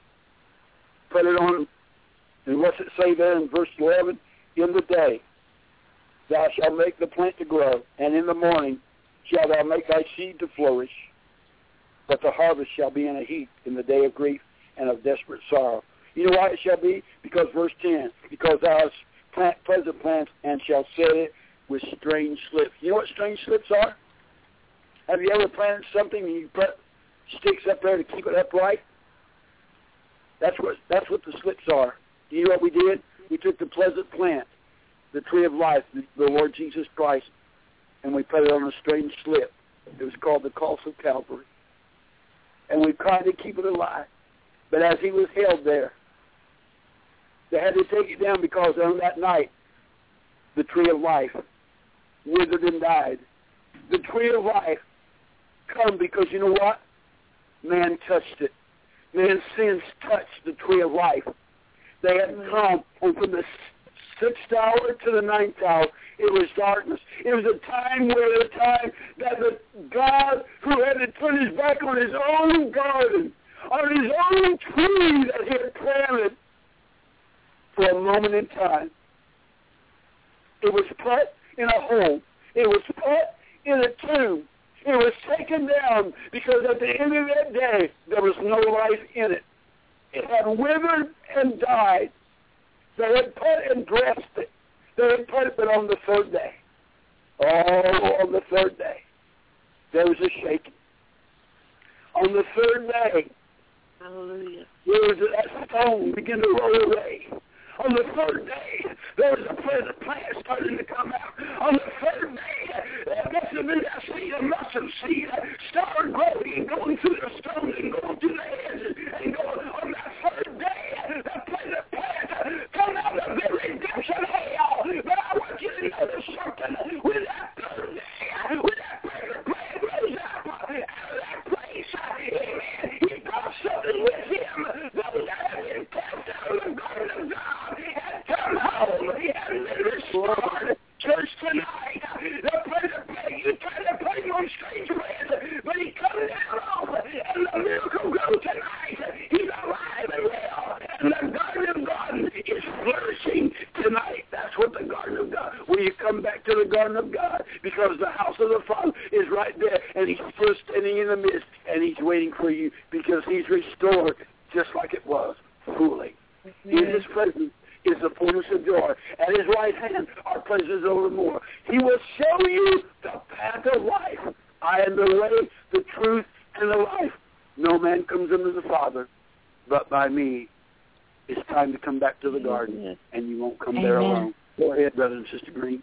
put it on, and what's it say there in verse eleven? In the day thou shalt make the plant to grow, and in the morning shalt thou make thy seed to flourish. But the harvest shall be in a heap in the day of grief and of desperate sorrow. You know why it shall be? Because verse ten, because thou hast plant pleasant plants and shalt set it with strange slips. You know what strange slips are? Have you ever planted something and you put sticks up there to keep it upright? That's what that's what the slips are. Do you know what we did? We took the pleasant plant, the tree of life, the, the Lord Jesus Christ, and we put it on a strange slip. It was called the cross of Calvary. And we tried to keep it alive. But as he was held there, they had to take it down because on that night, the tree of life withered and died. The tree of life come because you know what? Man touched it. Man's sins touched the tree of life. They had come, and from the sixth hour to the ninth hour, it was darkness. It was a time where the time that the God who had to turn his back on his own garden, on his own tree that he had planted for a moment in time. It was put in a hole. It was put in a tomb. It was taken down because at the end of that day, there was no life in it. It had withered and died. They had put and dressed it. They had put it, but on the third day. Oh, on the third day, there was a shaking. On the third day, hallelujah, there was a, that stone began to roll away. On the third day, there was a pleasant plant starting to come out. On the third day, there must have been a seed, a mustard seed, started growing and going through the stones and going through the hedges and going. On that third day, that pleasant plant come out of the very depths of hell. But I want you to notice something. With that third day, with that pleasant plant rose up out of that place, amen, he brought something with him that was out of his cast out of the garden of God. Come home. He hadn't been restored. Church tonight, the present play, you try to put him on stage with, but he comes down off, and the miracle grows tonight. He's alive and well, and the garden of God is flourishing tonight. That's what the garden of God, when you come back to the garden of God, because the house of the Father is right there, and he's still standing in the midst, and he's waiting for you, because he's restored just like it was, fully. In his presence is the fullness of joy. At his right hand are pleasures evermore. He will show you the path of life. I am the way, the truth, and the life. No man comes unto the Father but by me. It's time to come back to the garden, and you won't come Amen. There alone. Go ahead, Brother and Sister Green.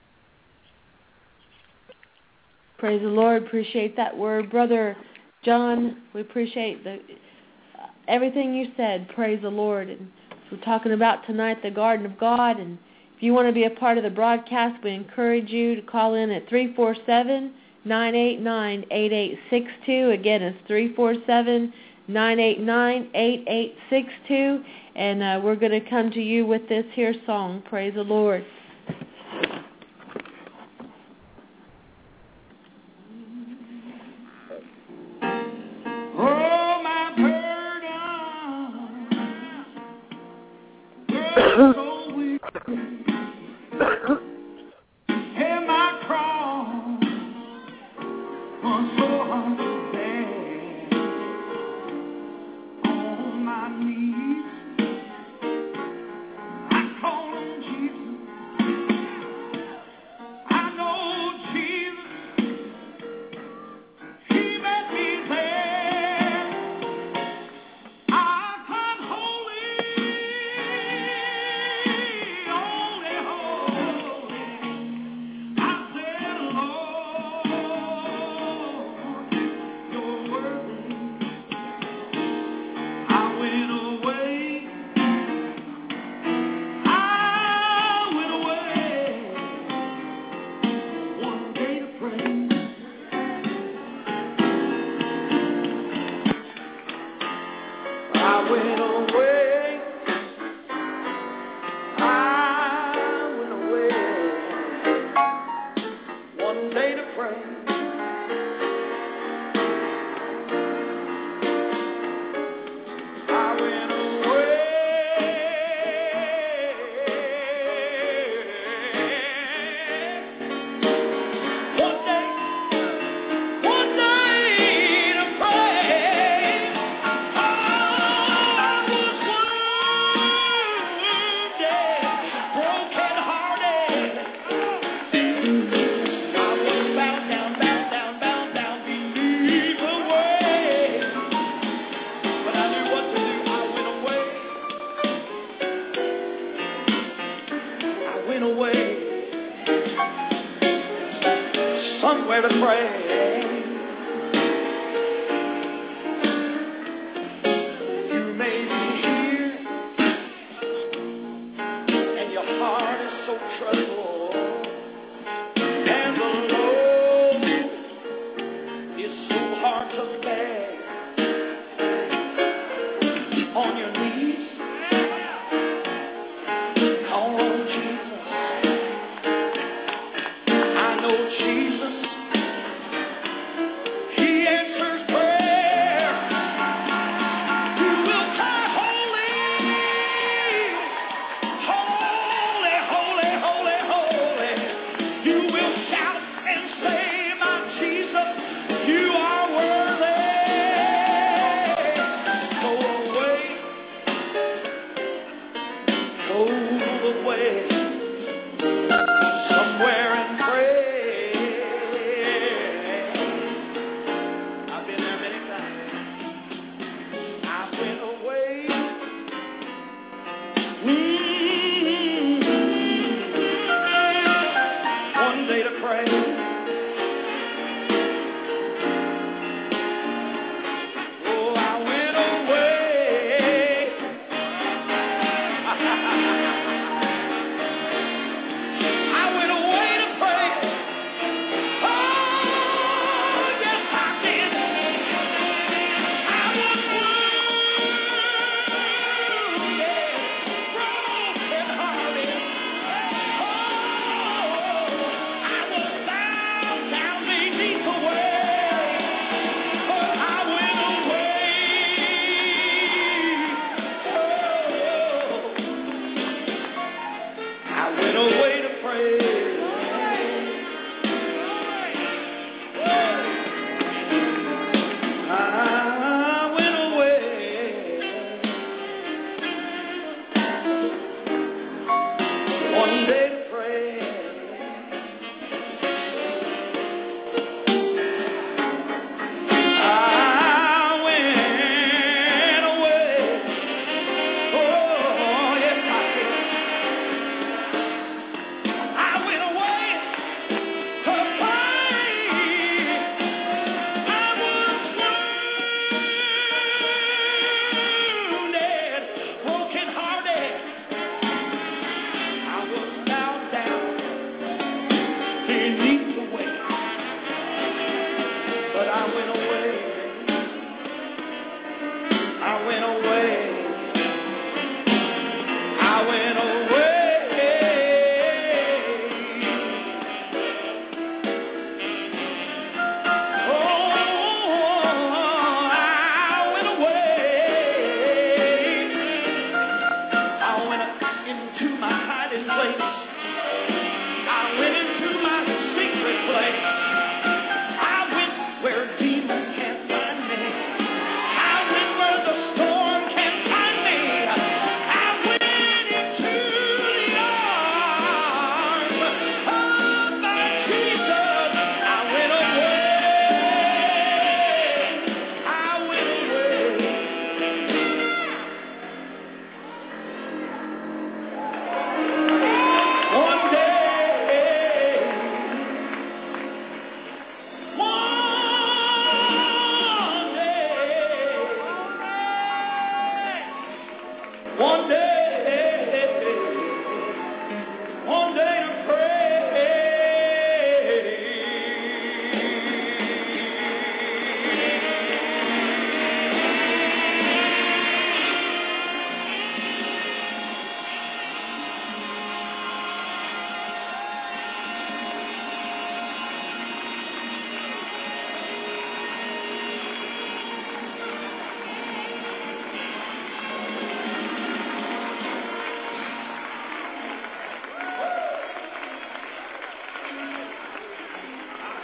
Praise the Lord. Appreciate that word. Brother John, we appreciate the uh, everything you said. Praise the Lord. And we're talking about tonight the Garden of God, and if you want to be a part of the broadcast, we encourage you to call in at three four seven, nine eight nine, eight eight six two. Again, it's three four seven, nine eight nine, eight eight six two, and uh, we're going to come to you with this here song. Praise the Lord. On your knees, call on Jesus.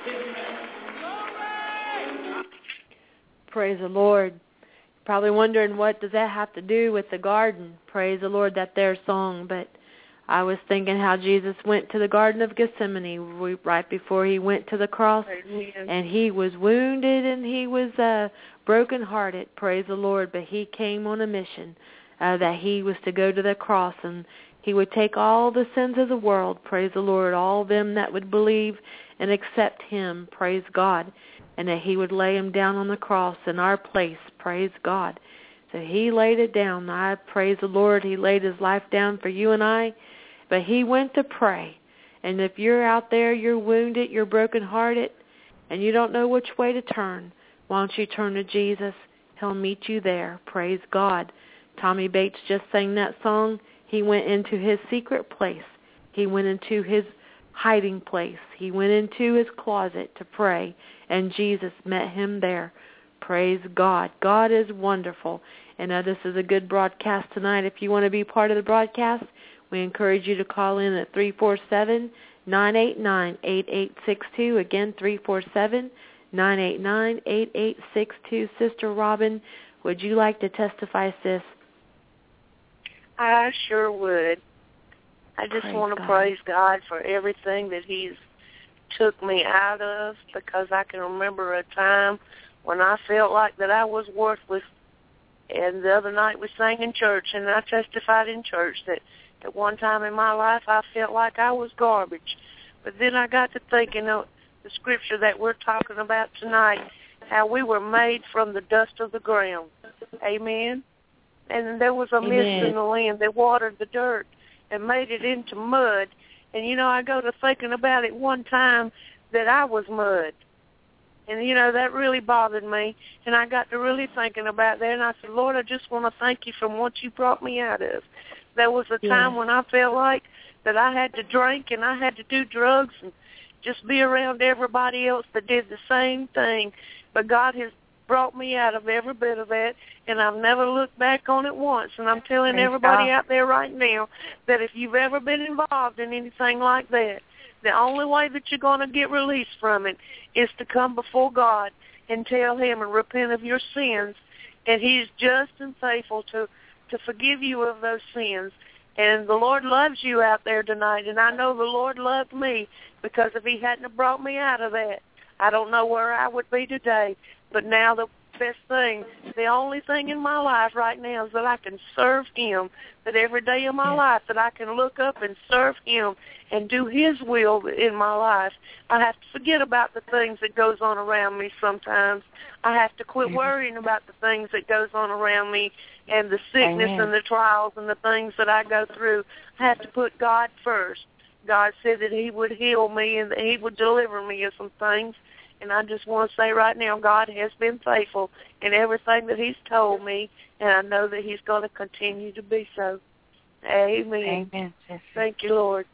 Praise the Lord. Probably wondering what does that have to do with the garden. Praise the Lord, that their song. But I was thinking how Jesus went to the Garden of Gethsemane right before he went to the cross. Amen. And he was wounded and he was uh, brokenhearted. Praise the Lord. But he came on a mission uh, that he was to go to the cross, and he would take all the sins of the world. Praise the Lord. All them that would believe and accept him. Praise God. And that he would lay him down on the cross in our place. Praise God. So he laid it down. I praise the Lord. He laid his life down for you and I. But he went to pray. And if you're out there, you're wounded, you're brokenhearted, and you don't know which way to turn, why don't you turn to Jesus? He'll meet you there. Praise God. Tommy Bates just sang that song. He went into his secret place. He went into his hiding place. He went into his closet to pray, and Jesus met him there. Praise God. God is wonderful. And uh, this is a good broadcast tonight. If you want to be part of the broadcast, we encourage you to call in at three four seven, nine eight nine, eight eight six two. Again, three four seven, nine eight nine, eight eight six two. Sister Robin, would you like to testify, sis? I sure would. I just praise want to God. praise God for everything that he's took me out of, because I can remember a time when I felt like that I was worthless. And the other night we sang in church, and I testified in church that at one time in my life I felt like I was garbage. But then I got to thinking of the scripture that we're talking about tonight, how we were made from the dust of the ground. Amen? And there was a Amen. mist in the land that watered the dirt and made it into mud. And, you know, I go to thinking about it one time that I was mud. And, you know, that really bothered me. And I got to really thinking about that. And I said, Lord, I just want to thank you for what you brought me out of. There was a time yeah. when I felt like that I had to drink and I had to do drugs and just be around everybody else that did the same thing. But God has brought me out of every bit of that, and I've never looked back on it once. And I'm telling Praise everybody God. out there right now that if you've ever been involved in anything like that, the only way that you're going to get released from it is to come before God and tell him and repent of your sins. And he's just and faithful to, to forgive you of those sins. And the Lord loves you out there tonight. And I know the Lord loved me, because if he hadn't have brought me out of that, I don't know where I would be today. But now the best thing, the only thing in my life right now is that I can serve him, that every day of my yeah. life that I can look up and serve him and do his will in my life. I have to forget about the things that goes on around me sometimes. I have to quit worrying about the things that goes on around me and the sickness Amen. and the trials and the things that I go through. I have to put God first. God said that he would heal me and that he would deliver me of some things. And I just want to say right now, God has been faithful in everything that he's told me, and I know that he's going to continue to be so. Amen. Amen. Thank you, Lord.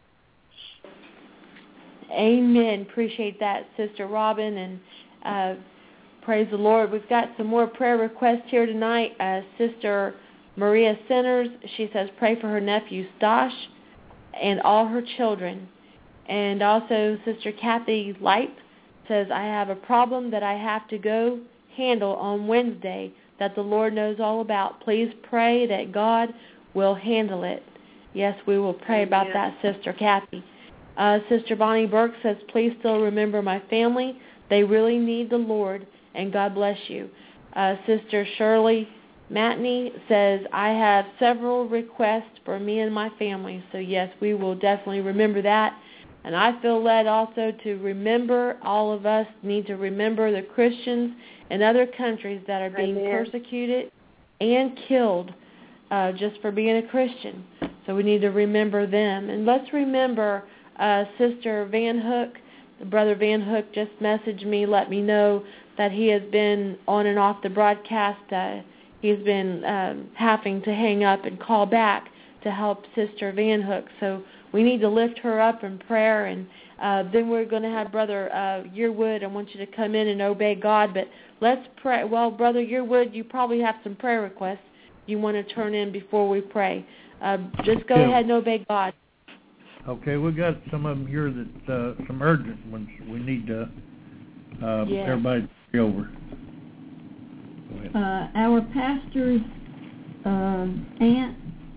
Amen. Appreciate that, Sister Robin, and uh, praise the Lord. We've got some more prayer requests here tonight. Uh, Sister Maria Sinners, she says, pray for her nephew Stosh and all her children. And also Sister Kathy Light says, I have a problem that I have to go handle on Wednesday that the Lord knows all about. Please pray that God will handle it. Yes, we will pray about that, Sister Kathy. Uh, Sister Bonnie Burke says, please still remember my family. They really need the Lord, and God bless you. Uh, Sister Shirley Matney says, I have several requests for me and my family. So, yes, we will definitely remember that. And I feel led also to remember, all of us need to remember the Christians in other countries that are being Amen. persecuted and killed uh, just for being a Christian. So we need to remember them. And let's remember uh, Sister Van Hook. Brother Van Hook just messaged me, let me know that he has been on and off the broadcast. Uh, he's been um, having to hang up and call back to help Sister Van Hook. So we need to lift her up in prayer, and uh, then we're going to have Brother uh, Yearwood. I want you to come in and obey God, but let's pray. Well, Brother Yearwood, you probably have some prayer requests you want to turn in before we pray. Uh, just go Yeah. ahead and obey God. Okay, we got some of them here that uh, some urgent ones we need to Uh, Yes. Everybody pray over. Uh, our pastor's uh, aunt,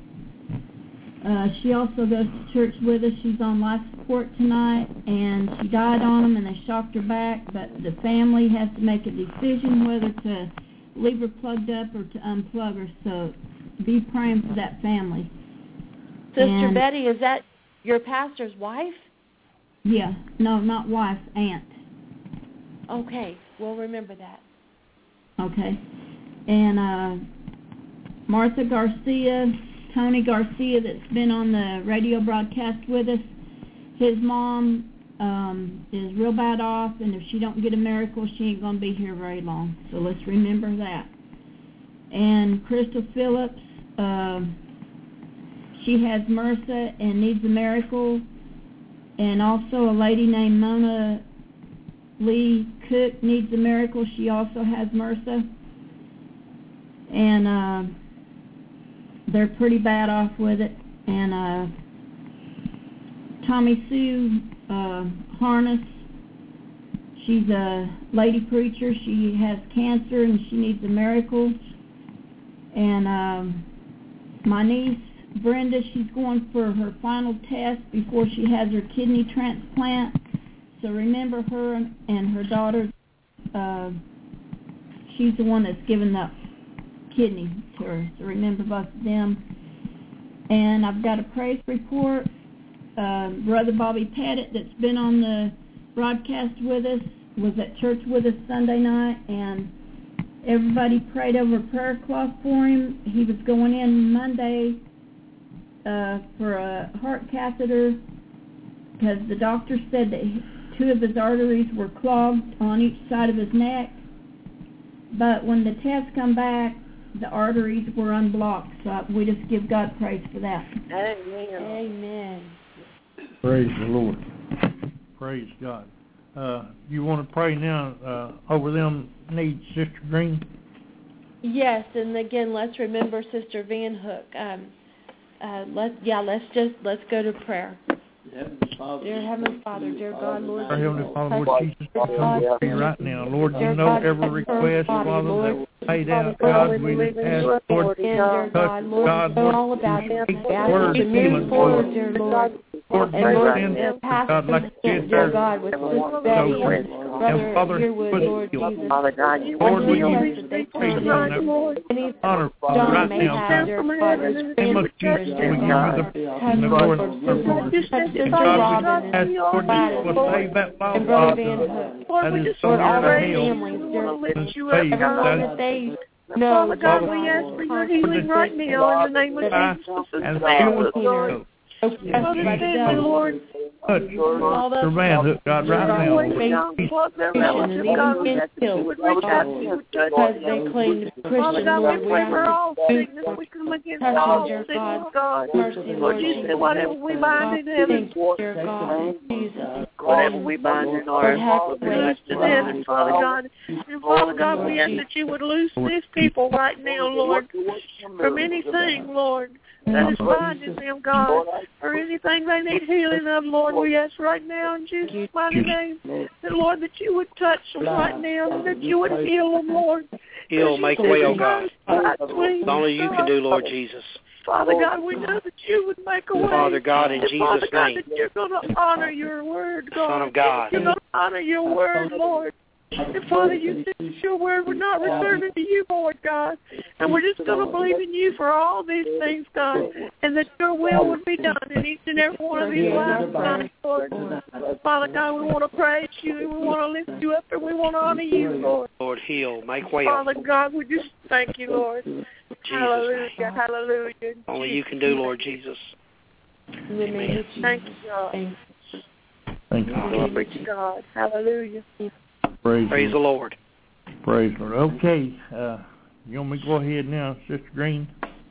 uh, she also goes to church with us. She's on life support tonight, and she died on them, and they shocked her back. But the family has to make a decision whether to leave her plugged up or to unplug her. So be praying for that family. Sister and, Betty, is that your pastor's wife? Yeah, no, not wife, aunt. Okay, we'll remember that. Okay. And uh, Martha Garcia, Tony Garcia, that's been on the radio broadcast with us, his mom um, is real bad off, and if she don't get a miracle, she ain't going to be here very long. So let's remember that. And Crystal Phillips, uh, she has MRSA and needs a miracle. And also a lady named Mona Lee Cook needs a miracle. She also has MRSA. And uh, they're pretty bad off with it. And uh, Tommy Sue uh, Harness, she's a lady preacher. She has cancer and she needs a miracle. And um, my niece, Brenda, she's going for her final test before she has her kidney transplant. So remember her and her daughter. Uh, she's the one that's given the kidney to her. So remember both of them. And I've got a praise report. Uh, Brother Bobby Pettit, that's been on the broadcast with us, was at church with us Sunday night, and everybody prayed over a prayer cloth for him. He was going in Monday uh, for a heart catheter because the doctor said that he, two of his arteries were clogged on each side of his neck. But when the tests come back, the arteries were unblocked. So we just give God praise for that. Amen. Amen. Praise the Lord. Praise God. Uh, you want to pray now uh, over them needs, Sister Green? Yes, and again, let's remember Sister Van Hook. Um, uh, let yeah, let's just let's go to prayer. Dear Heavenly Father, dear God, Lord, Our Heavenly Father, Lord Jesus, we come before you right now. Lord, you know every request, Father, that was paid out. God, we just ask, Lord, touch God, Lord, all about it. speak We ask words you of to move healing, forward, Lord. dear Lord. Lord, And you Lord, send their us, God, like you did dear there. God, with Sister Betty and Brother Father, Yearwood, Lord Jesus. Father God, you Lord, we will give be you they praise turn on in. that Any honor, Father, John right may now, have, God. dear In Father, the name of Jesus, we give you the touch the Lord, glory and Lord, the honor. touch And Sister God, Robin we and ask, Lord, Gladys, you will save that and Father, Brother Van Father, Hook. Lord, we that is just so Lord, near all to their hell. families, dear want to lift And you up, faith, everyone that that is they know, Father God, Lord, we ask for your constant healing right now in the name of Jesus. and Father, fill Lord, Father, us, stand, Lord. touch Your man, Hook, God, right now, Lord. Plug their relatives, God, we ask that you would reach out and you would touch because them. they claim to be Father Christian, God, Lord. we We pray ask for all you sickness. We come against touch all them, dear sickness, God. God. Mercy, Lord, Lord you Jesus. said whatever we bind in heaven, Thank dear God, Jesus. whatever we bind in Lord, earth have will be your way, loosed in heaven, Father God. And Father God, we ask that you would loose these people right now, Lord, from anything, Lord, that is binding them, God, or anything they need healing of, Lord. We ask right now in Jesus' mighty name that, Lord, that you would touch them right now and that you would heal them, Lord. Heal, make way, oh God. It's only you can do, Lord Jesus. Father God, we know that you would make a way. Father God, in and Jesus' Father God, name. that you're going to honor your word, God. Son of God. You're going to honor your word, Lord. And Father, you said that your word would not return unto you, Lord God. And we're just going to believe in you for all these things, God, and that your will would be done in each and every one of these lives, God, Lord. Father God, we want to praise you, and we want to lift you up, and we want to honor you, Lord. Lord, heal, make way. Father God, we just thank you, Lord. Jesus. Hallelujah, hallelujah. Only you can do, Lord Jesus. Amen. Thank you, God. Thank you. Glory to God. Hallelujah. Praise, Praise the Lord. Praise the Lord. Okay, uh, you want me to go ahead now, Sister Green?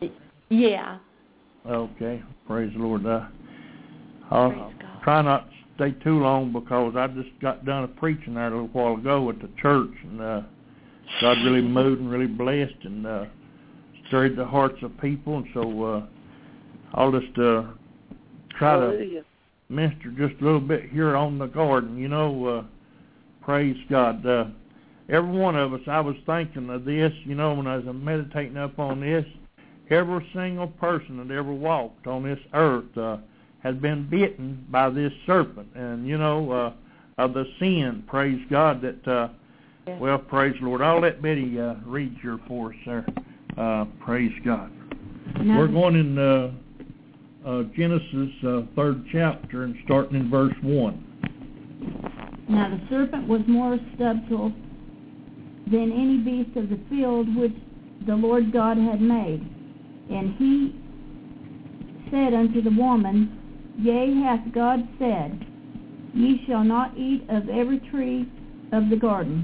Yeah. Okay, praise the Lord. Uh, I'll Praise God. try not to stay too long because I just got done preaching there a little while ago at the church, and uh, God really moved and really blessed and uh, stirred the hearts of people, and so uh, I'll just uh, try Hallelujah. to minister just a little bit here on the garden. You know, uh, praise God. Uh, every one of us, I was thinking of this, you know, when I was meditating up on this. Every single person that ever walked on this earth uh, has been bitten by this serpent. And, you know, uh, of the sin, praise God, that, uh, yes. well, praise the Lord. I'll let Betty uh, read your for us, sir. Uh, praise God. No. We're going in uh, uh, Genesis uh, third chapter and starting in verse one. Now the serpent was more subtle than any beast of the field which the Lord God had made. And he said unto the woman, Yea, hath God said, Ye shall not eat of every tree of the garden.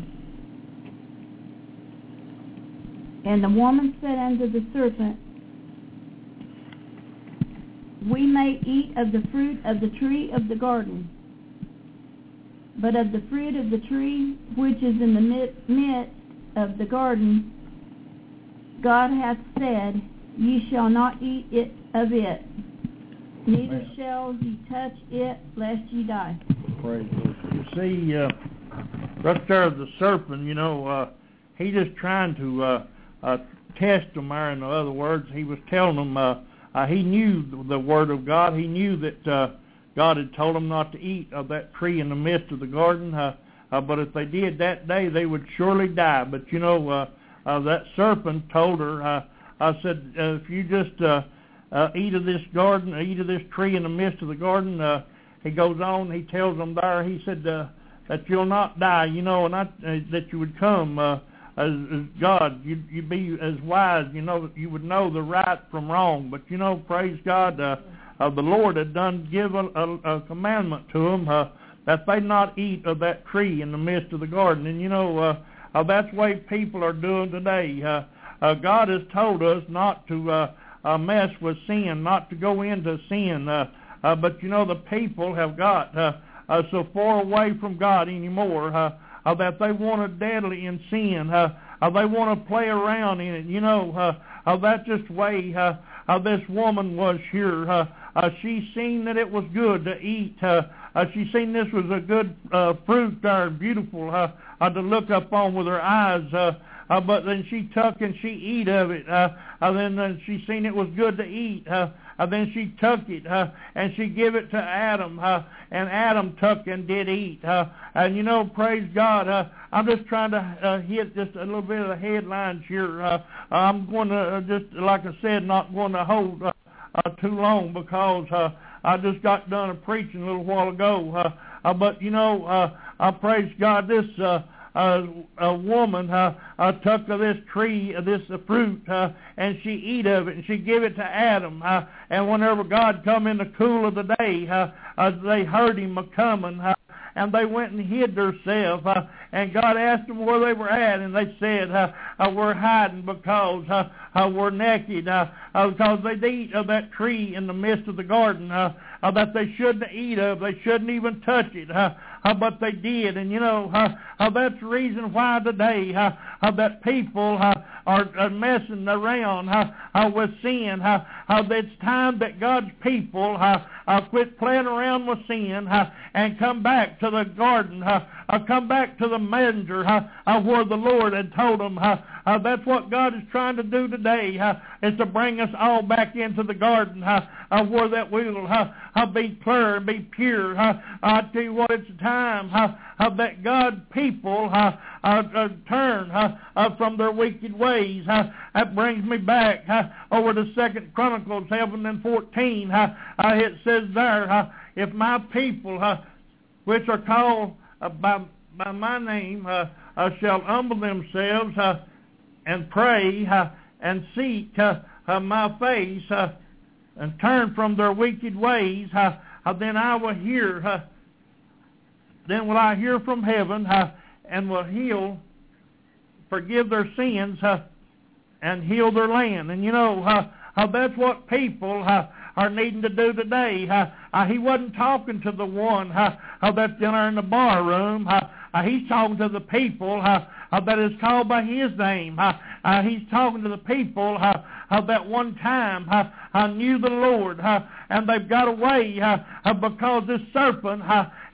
And the woman said unto the serpent, We may eat of the fruit of the tree of the garden, but of the fruit of the tree which is in the midst of the garden, God hath said, Ye shall not eat it of it, neither Amen. shall ye touch it, lest ye die. Praise the Lord. You see, uh, right there, the serpent, you know, uh, he just trying to uh, uh, test them there. In other words, he was telling them uh, uh, he knew the word of God. He knew that uh, God had told them not to eat of that tree in the midst of the garden. Uh, uh, but if they did that day, they would surely die. But, you know, uh, uh, that serpent told her, uh, I said, uh, if you just uh, uh, eat of this garden, eat of this tree in the midst of the garden, uh, he goes on, he tells them there, he said uh, that you'll not die, you know, and I, uh, that you would come uh, as, as God. You'd, you'd be as wise, you know, you would know the right from wrong. But, you know, praise God, uh, uh, the Lord had done give a, a, a commandment to them uh, that they not eat of that tree in the midst of the garden. And, you know, uh, uh, that's the way people are doing today. Uh, Uh, God has told us not to uh, uh, mess with sin, not to go into sin. Uh, uh, but, you know, the people have got uh, uh, so far away from God anymore uh, uh, that they want to deadly in sin. Uh, uh, they want to play around in it. You know, uh, uh, that's just the way uh, uh, this woman was here. Uh, uh, she seen that it was good to eat. Uh, uh, she seen this was a good uh, fruit there, beautiful uh, uh, to look up on with her eyes. Uh, Uh, but then she took and she eat of it. Uh, uh, then uh, she seen it was good to eat. Uh, uh, then she took it uh, and she give it to Adam. Uh, and Adam took and did eat. Uh, and you know, praise God. Uh, I'm just trying to uh, hit just a little bit of the headlines here. Uh, I'm going to uh, just, like I said, not going to hold uh, uh, too long because uh, I just got done preaching a little while ago. Uh, uh, but you know, uh, I praise God. This. Uh, Uh, a woman uh, uh, took of this tree, uh, this uh, fruit, uh, and she eat of it, and she give it to Adam. Uh, and whenever God come in the cool of the day, uh, uh, they heard him a-coming, uh, and they went and hid themselves. Uh, and God asked them where they were at, and they said, uh, uh, we're hiding because uh, uh, we're naked, uh, uh, because they'd eat of that tree in the midst of the garden uh, uh, that they shouldn't eat of. They shouldn't even touch it. Uh, Uh, but they did, and you know, uh, uh, that's the reason why today uh, uh, that people uh, are, are messing around uh, uh, with sin. Uh, uh, it's time that God's people uh, uh, quit playing around with sin uh, and come back to the garden, uh, uh, come back to the manger uh, uh, where the Lord had told them. Uh, uh, that's what God is trying to do today, uh, is to bring us all back into the garden uh, uh, where that we will uh, uh, be clear and be pure. Uh, I tell you what, it's time uh, uh, that God people uh, uh, uh, turn uh, uh, from their wicked ways. Uh, that brings me back uh, over to Second Chronicles seven and fourteen. Uh, uh, it says there, uh, if my people, uh, which are called uh, by by my name, uh, uh, shall humble themselves uh, and pray uh, and seek uh, uh, my face uh, and turn from their wicked ways, uh, uh, then I will hear. Uh, Then will I hear from heaven uh, and will heal, forgive their sins uh, and heal their land. And you know, uh, uh, that's what people uh, are needing to do today. Uh, uh, he wasn't talking to the one uh, uh, that's in there in the bar room. Uh, uh, he's talking to the people uh, uh, that is called by his name. Uh, uh, he's talking to the people uh, uh, that one time uh, uh, knew the Lord. Uh, and they've got away uh, uh, because this serpent uh,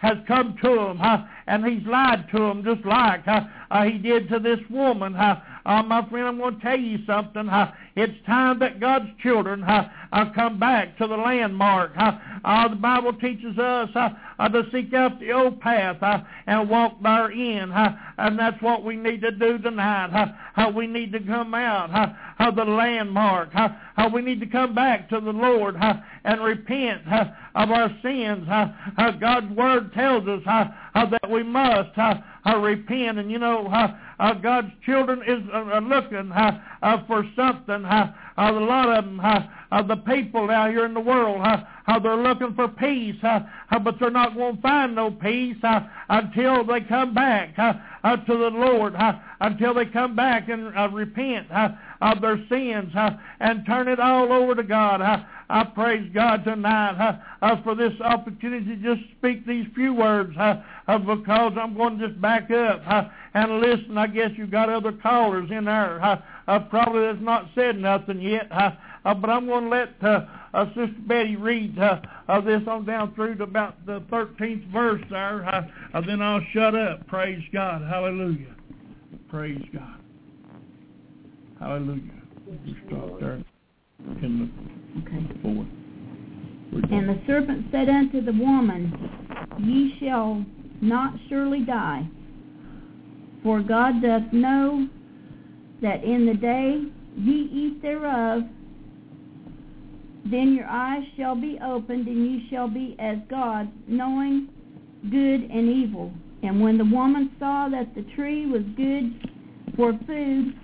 has come to them, uh, and he's lied to them just like uh, uh, he did to this woman. Uh, uh, my friend, I'm going to tell you something. Uh, it's time that God's children uh, uh, come back to the landmark. Uh, uh, the Bible teaches us uh, uh, to seek out the old path uh, and walk therein, uh, and that's what we need to do tonight. Uh, uh, we need to come out uh, of the landmark. Uh, uh, we need to come back to the Lord uh, and repent uh, of our sins. Uh, uh, God's Word tells us uh, uh, that we must uh, uh, repent, and you know, uh, uh, God's children is uh, looking uh, uh, for something. Uh, uh, a lot of them, uh, uh, the people out here in the world, uh, uh, they're looking for peace, uh, uh, but they're not going to find no peace uh, until they come back uh, uh, to the Lord, uh, until they come back and uh, repent uh, of their sins uh, and turn it all over to God. Uh, I praise God tonight uh, uh, for this opportunity to just speak these few words uh, uh, because I'm going to just back up uh, and listen. I guess you've got other callers in there uh, uh, probably that's not said nothing yet, uh, uh, but I'm going to let uh, uh, Sister Betty read uh, uh, this on down through to about the thirteenth verse there, uh, uh, then I'll shut up. Praise God. Hallelujah. Praise God. Hallelujah. You stop there in the okay. forward. And the serpent said unto the woman, Ye shall not surely die, for God doth know that in the day ye eat thereof, then your eyes shall be opened, and ye shall be as God, knowing good and evil. And when the woman saw that the tree was good for food,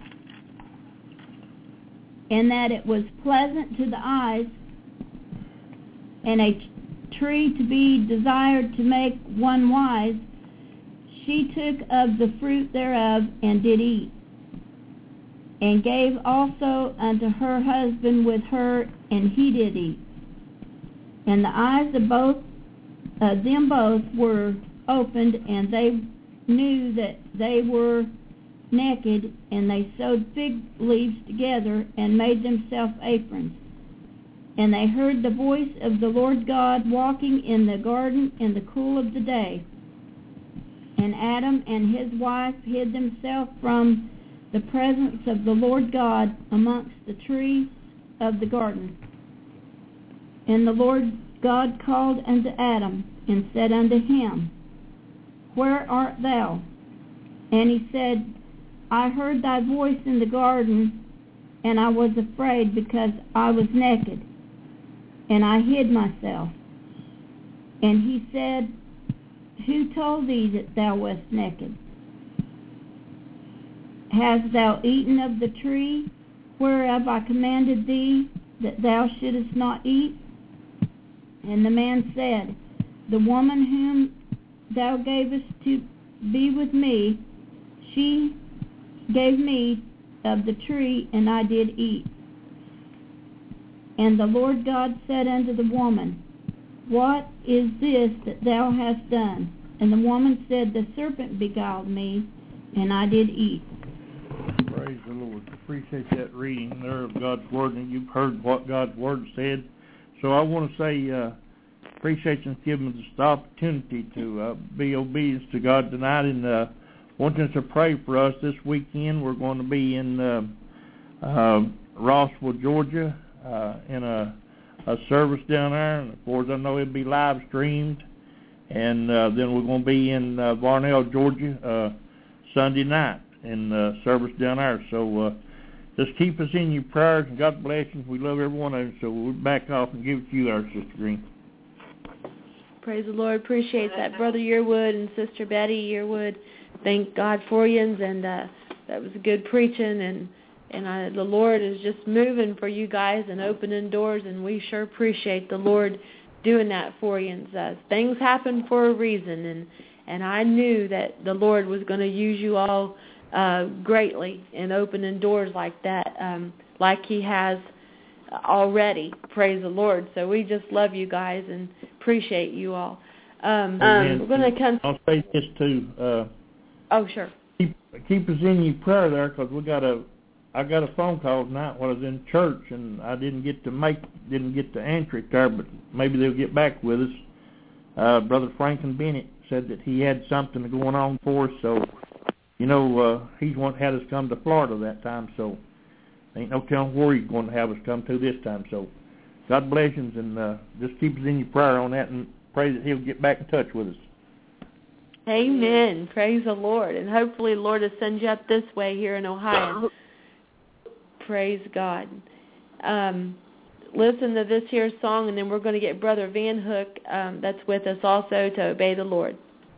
and that it was pleasant to the eyes, and a tree to be desired to make one wise, she took of the fruit thereof and did eat, and gave also unto her husband with her, and he did eat. And the eyes of both uh, them both were opened, and they knew that they were naked, and they sewed fig leaves together and made themselves aprons. And they heard the voice of the Lord God walking in the garden in the cool of the day. And Adam and his wife hid themselves from the presence of the Lord God amongst the trees of the garden. And the Lord God called unto Adam, and said unto him, Where art thou? And he said, I heard thy voice in the garden, and I was afraid, because I was naked, and I hid myself. And he said, Who told thee that thou wast naked? Hast thou eaten of the tree whereof I commanded thee that thou shouldest not eat? And the man said, The woman whom thou gavest to be with me, she gave me of the tree, and I did eat. And the Lord God said unto the woman, What is this that thou hast done? And the woman said, The serpent beguiled me, and I did eat. Praise the Lord. Appreciate that reading there of God's Word, and you've heard what God's Word said. So I want to say, uh, appreciate you giving us the opportunity to uh, be obedient to God tonight, and uh, want us to pray for us this weekend. We're going to be in uh, uh, Rossville, Georgia, uh, in a, a service down there, and of course I know it'll be live streamed. And uh, then we're going to be in uh, Varnell, Georgia, uh, Sunday night in uh, service down there. So uh, just keep us in your prayers, and God bless you. We love every one of you. So we'll back off and give it to you, our Sister Green. Praise the Lord. Appreciate that, Brother Yearwood and Sister Betty Yearwood. Thank God for you, and uh, that was good preaching, and and I, the Lord is just moving for you guys and opening doors, and we sure appreciate the Lord doing that for you. And uh, things happen for a reason, and and I knew that the Lord was going to use you all uh, greatly in opening doors like that, um, like He has already. Praise the Lord. So we just love you guys and appreciate you all. Um, um, we're going to come. I'll say this too. Uh, oh, sure. Keep, keep us in your prayer there, because we got a. I got a phone call tonight when I was in church, and I didn't get to make, didn't get to answer it there, but maybe they'll get back with us. uh, Brother Franklin Bennett said that he had something going on for us. So, you know, uh, he's one had us come to Florida that time. So, ain't no telling where he's going to have us come to this time. So, God bless him, and uh, just keep us in your prayer on that, and pray that he'll get back in touch with us. Amen. Praise the Lord. And hopefully the Lord will send you up this way here in Ohio. Praise God. Um, listen to this here song, and then we're going to get Brother Van Hook um, that's with us also to obey the Lord.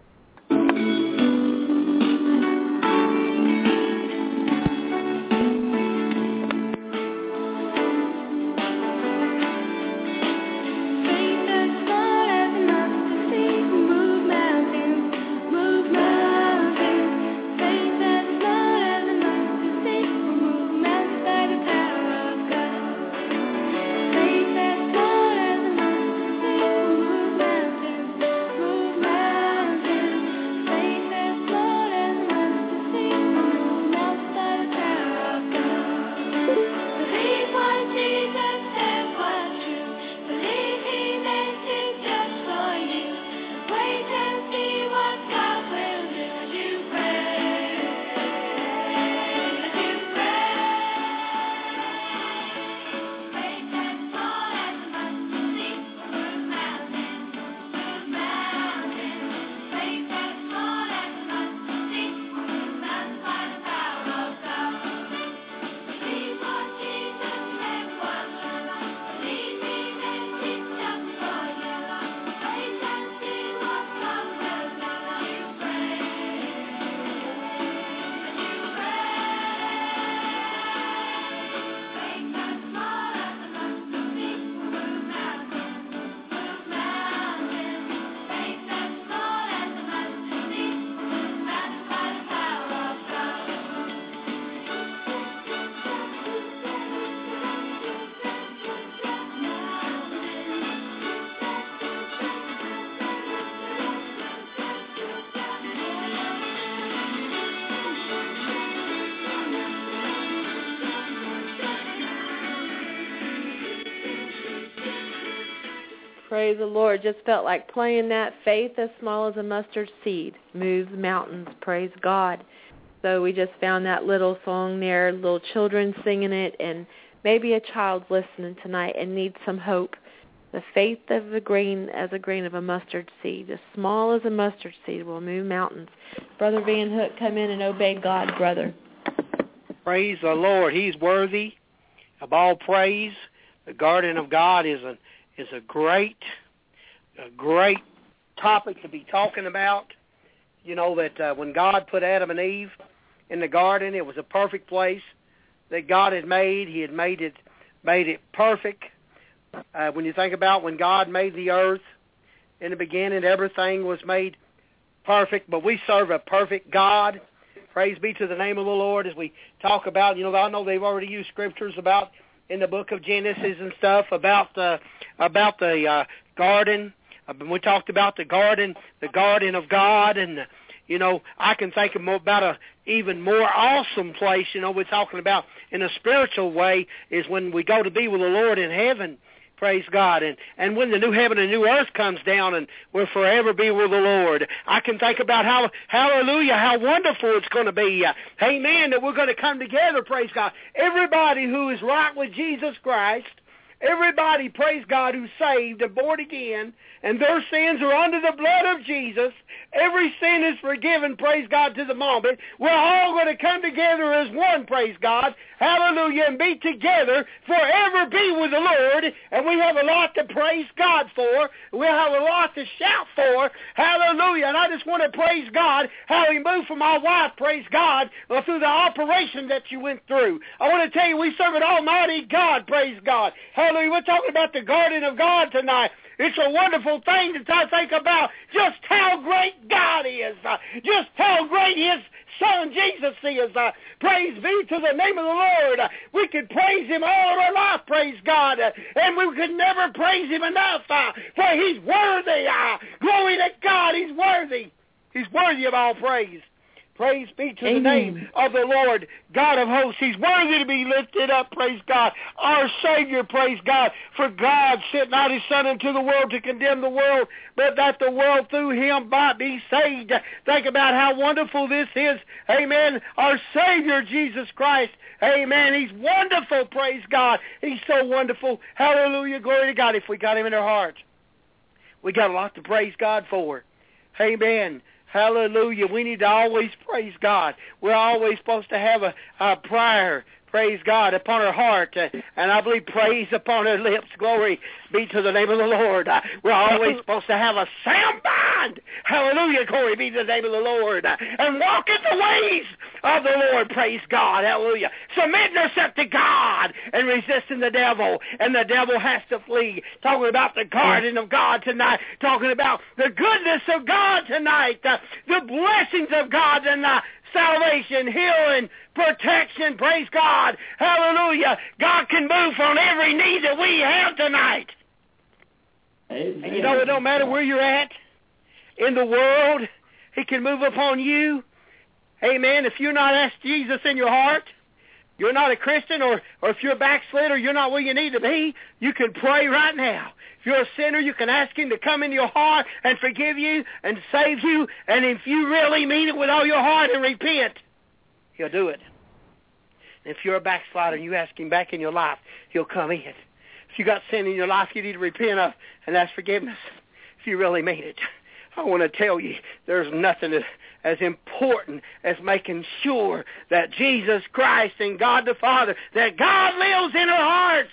Praise the Lord. Just felt like playing that. Faith as small as a mustard seed moves mountains. Praise God. So we just found that little song there, little children singing it, and maybe a child's listening tonight and needs some hope. The faith of a grain as a grain of a mustard seed, as small as a mustard seed, will move mountains. Brother Van Hook, come in and obey God, brother. Praise the Lord. He's worthy of all praise. The garden of God is a is a great, a great topic to be talking about. You know that uh, when God put Adam and Eve in the garden, it was a perfect place that God had made. He had made it, made it perfect. Uh, when you think about when God made the earth in the beginning, everything was made perfect. But we serve a perfect God. Praise be to the name of the Lord. As we talk about, you know, I know they've already used scriptures about in the book of Genesis and stuff about the about the uh, garden. Uh, we talked about the garden, the garden of God, and uh, you know, I can think of more, about a even more awesome place. You know, we're talking about in a spiritual way is when we go to be with the Lord in heaven. Praise God. And, and when the new heaven and new earth comes down and we'll forever be with the Lord, I can think about how, hallelujah, how wonderful it's going to be. Uh, amen, that we're going to come together, praise God. Everybody who is right with Jesus Christ, everybody, praise God, who's saved and born again, and their sins are under the blood of Jesus. Every sin is forgiven, praise God, to the moment. We're all going to come together as one, praise God. Hallelujah, and be together, forever be with the Lord. And we have a lot to praise God for. We have a lot to shout for. Hallelujah. And I just want to praise God how he moved for my wife, praise God, well, through the operation that you went through. I want to tell you, we serve an almighty God, praise God. Hallelujah. We're talking about the garden of God tonight. It's a wonderful thing to think about just how great God is, uh, just how great his Son Jesus is. Uh, praise be to the name of the Lord. Uh, we could praise him all of our life, praise God, uh, and we could never praise him enough, uh, for he's worthy. Uh, glory to God, he's worthy. He's worthy of all praise. Praise be to Amen. the name of the Lord, God of hosts. He's worthy to be lifted up, praise God. Our Savior, praise God. For God sent not his Son into the world to condemn the world, but that the world through him might be saved. Think about how wonderful this is. Amen. Our Savior, Jesus Christ. Amen. He's wonderful, praise God. He's so wonderful. Hallelujah, glory to God. If we got him in our hearts, we got a lot to praise God for. Amen. Hallelujah. We need to always praise God. We're always supposed to have a, a prayer, praise God, upon our heart. Uh, and I believe praise upon our lips. Glory be to the name of the Lord. Uh, we're always supposed to have a sound mind. Hallelujah. Glory be to the name of the Lord. Uh, and walk in the ways of the Lord. Praise God. Hallelujah. Submitting ourselves to God and resisting the devil. And the devil has to flee. Talking about the garden of God tonight. Talking about the goodness of God tonight. Uh, the blessings of God tonight. Salvation, healing, protection. Praise God. Hallelujah. God can move on every need that we have tonight. Amen. And you know, it don't matter where you're at in the world. He can move upon you. Amen. If you're not asked Jesus in your heart, you're not a Christian, or, or if you're a backslider, you're not where you need to be, you can pray right now. If you're a sinner, you can ask him to come into your heart and forgive you and save you. And if you really mean it with all your heart and repent, he'll do it. And if you're a backslider and you ask him back in your life, he'll come in. If you got sin in your life, you need to repent of and ask forgiveness. If you really mean it, I want to tell you, there's nothing as important as making sure that Jesus Christ and God the Father, that God lives in our hearts.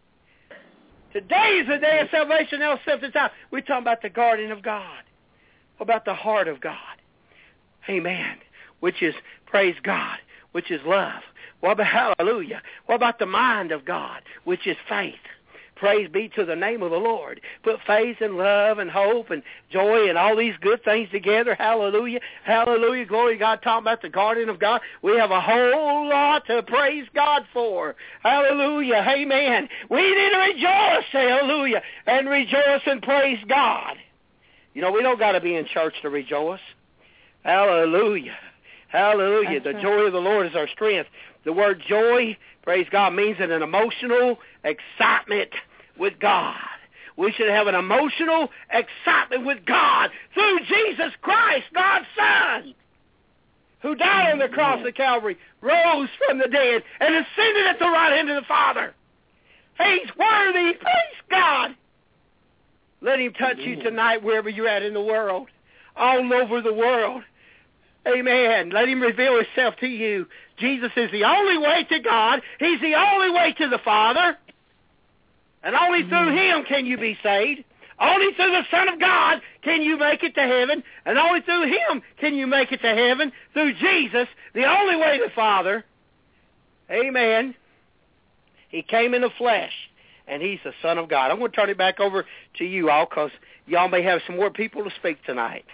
Today is the day of salvation. Now, something's out. We're talking about the garden of God, about the heart of God. Amen. Which is, praise God, which is love. What about, hallelujah, what about the mind of God, which is faith? Praise be to the name of the Lord. Put faith and love and hope and joy and all these good things together. Hallelujah. Hallelujah. Glory to God. Talking about the garden of God. We have a whole lot to praise God for. Hallelujah. Amen. We need to rejoice. Hallelujah. And rejoice and praise God. You know, we don't got to be in church to rejoice. Hallelujah. Hallelujah. That's the right. Joy of the Lord is our strength. The word joy, praise God, means an emotional excitement with God. We should have an emotional excitement with God through Jesus Christ, God's Son, who died on the cross of Calvary, rose from the dead, and ascended at the right hand of the Father. He's worthy. Praise God. Let him touch you tonight wherever you're at in the world, all over the world. Amen. Let him reveal himself to you. Jesus is the only way to God. He's the only way to the Father. And only through him can you be saved. Only through the Son of God can you make it to heaven. And only through him can you make it to heaven. Through Jesus, the only way to the Father. Amen. He came in the flesh, and he's the Son of God. I'm going to turn it back over to you all, because y'all may have some more people to speak tonight.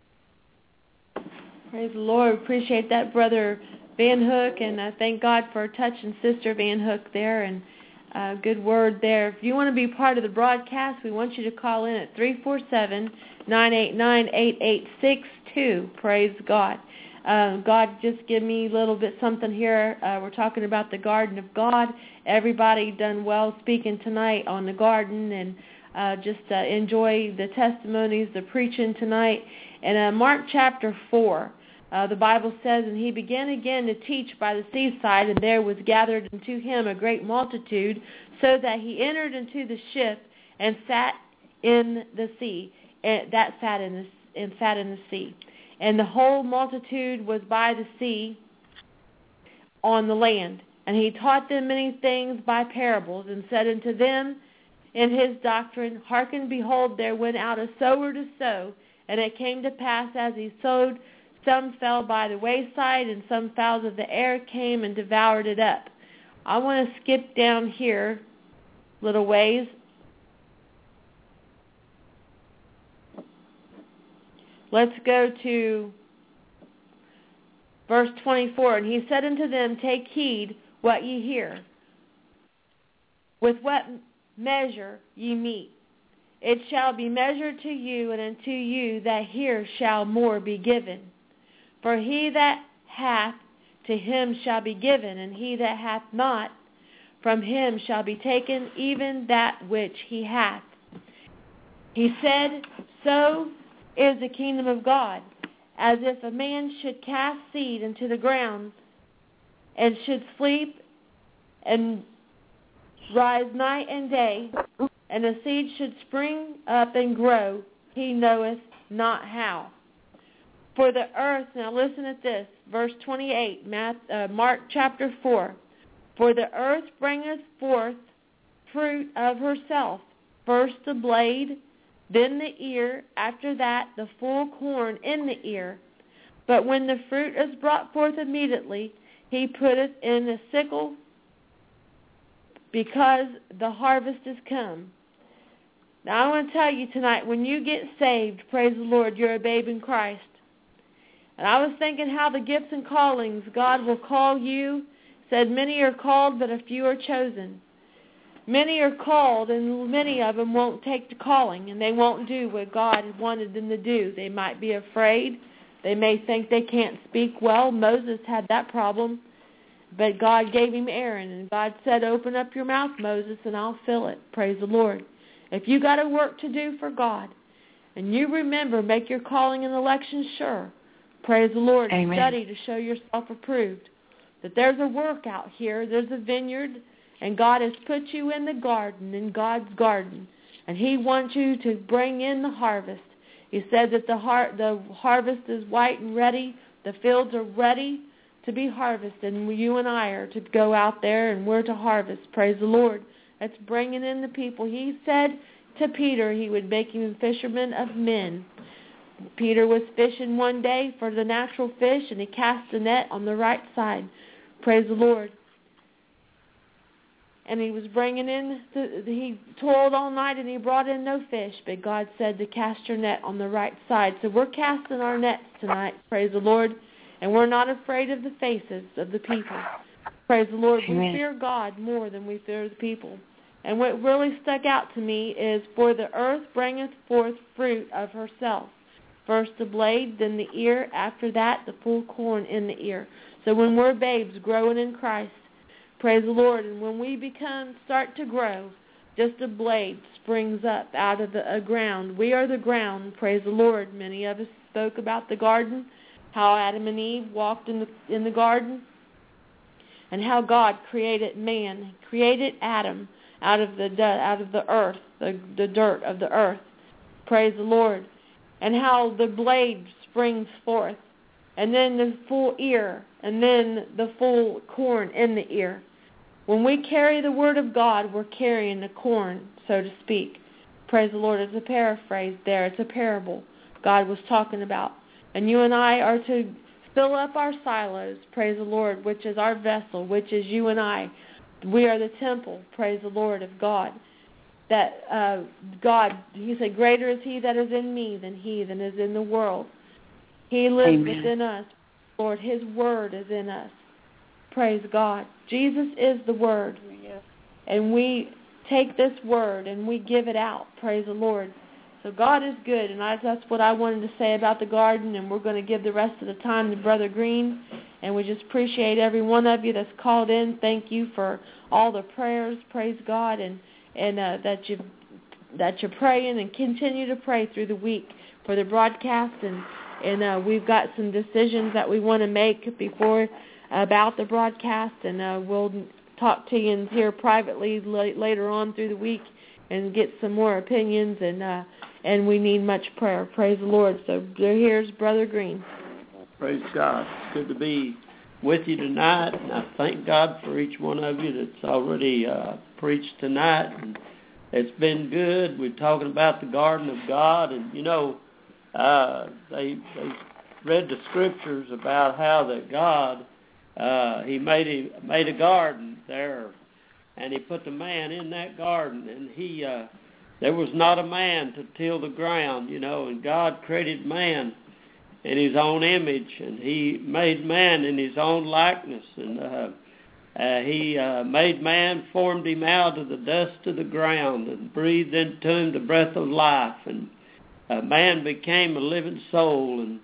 Praise the Lord. Appreciate that, Brother Van Hook, and uh, thank God for touching Sister Van Hook there, and uh, good word there. If you want to be part of the broadcast, we want you to call in at three four seven, nine eight nine, eight eight six two. Praise God. Uh, God just give me a little bit something here. Uh, we're talking about the garden of God. Everybody done well speaking tonight on the garden, and uh, just uh, enjoy the testimonies, the preaching tonight. In uh, Mark chapter four, Uh, the Bible says, and he began again to teach by the seaside, and there was gathered unto him a great multitude, so that he entered into the ship and sat in the sea, and that sat in the and sat in the sea, and the whole multitude was by the sea on the land, and he taught them many things by parables, and said unto them in his doctrine, Hearken, behold, there went out a sower to sow, and it came to pass as he sowed, some fell by the wayside, and some fowls of the air came and devoured it up. I want to skip down here little ways. Let's go to verse twenty-four. And he said unto them, Take heed what ye hear. With what measure ye meet, it shall be measured to you, and unto you that hear shall more be given. For he that hath, to him shall be given, and he that hath not, from him shall be taken even that which he hath. He said, so is the kingdom of God, as if a man should cast seed into the ground, and should sleep and rise night and day, and the seed should spring up and grow, he knoweth not how. For the earth, now listen at this, verse twenty-eight, Math, uh, Mark chapter four. For the earth bringeth forth fruit of herself, first the blade, then the ear, after that the full corn in the ear. But when the fruit is brought forth immediately, he putteth in the sickle, because the harvest is come. Now I want to tell you tonight, when you get saved, praise the Lord, you're a babe in Christ. And I was thinking how the gifts and callings, God will call you. Said many are called, but a few are chosen. Many are called, and many of them won't take the calling, and they won't do what God wanted them to do. They might be afraid. They may think they can't speak well. Moses had that problem, but God gave him Aaron, and God said, open up your mouth, Moses, and I'll fill it. Praise the Lord. If you got a work to do for God, and you remember, make your calling and election sure. Praise the Lord. Amen. Study to show yourself approved. That there's a work out here. There's a vineyard, and God has put you in the garden, in God's garden, and he wants you to bring in the harvest. He said that the har- the harvest is white and ready. The fields are ready to be harvested, and you and I are to go out there, and we're to harvest. Praise the Lord. That's bringing in the people. He said to Peter he would make him a fisherman of men. Peter was fishing one day for the natural fish, and he cast the net on the right side. Praise the Lord. And he was bringing in, the, he toiled all night and he brought in no fish, but God said to cast your net on the right side. So we're casting our nets tonight, praise the Lord, and we're not afraid of the faces of the people. Praise the Lord. Amen. We fear God more than we fear the people. And what really stuck out to me is, for the earth bringeth forth fruit of herself. First the blade, then the ear, after that the full corn in the ear. So when we're babes growing in Christ, praise the Lord, and when we become, start to grow, just a blade springs up out of the uh, ground. We are the ground, praise the Lord. Many of us spoke about the garden, how Adam and Eve walked in the in the garden, and how God created man, created Adam out of the out of the earth, the, the dirt of the earth. Praise the Lord. And how the blade springs forth, and then the full ear, and then the full corn in the ear. When we carry the word of God, we're carrying the corn, so to speak. Praise the Lord. It's a paraphrase there. It's a parable God was talking about. And you and I are to fill up our silos, praise the Lord, which is our vessel, which is you and I. We are the temple, praise the Lord, of God. That uh, God, he said, greater is he that is in me than he that is in the world. He lives Amen. within us. Lord, his word is in us. Praise God. Jesus is the word. Yes. And we take this word and we give it out. Praise the Lord. So God is good, and I, that's what I wanted to say about the garden, and we're going to give the rest of the time to Brother Green. And we just appreciate every one of you that's called in. Thank you for all the prayers. Praise God. And and uh, that you that you're praying and continue to pray through the week for the broadcast, and and uh, we've got some decisions that we want to make before about the broadcast, and uh, we'll talk to you here privately la- later on through the week and get some more opinions, and uh, and we need much prayer. Praise the Lord. So here's Brother Green. Praise God. It's good to be with you tonight, and I thank God for each one of you that's already uh, preached tonight. And it's been good. We're talking about the garden of God, and you know, uh, they they read the scriptures about how that God uh, He made a made a garden there, and He put the man in that garden, and He uh, there was not a man to till the ground, you know, and God created man in his own image, and he made man in his own likeness, and uh, uh, he uh, made man, formed him out of the dust of the ground, and breathed into him the breath of life, and uh, man became a living soul, and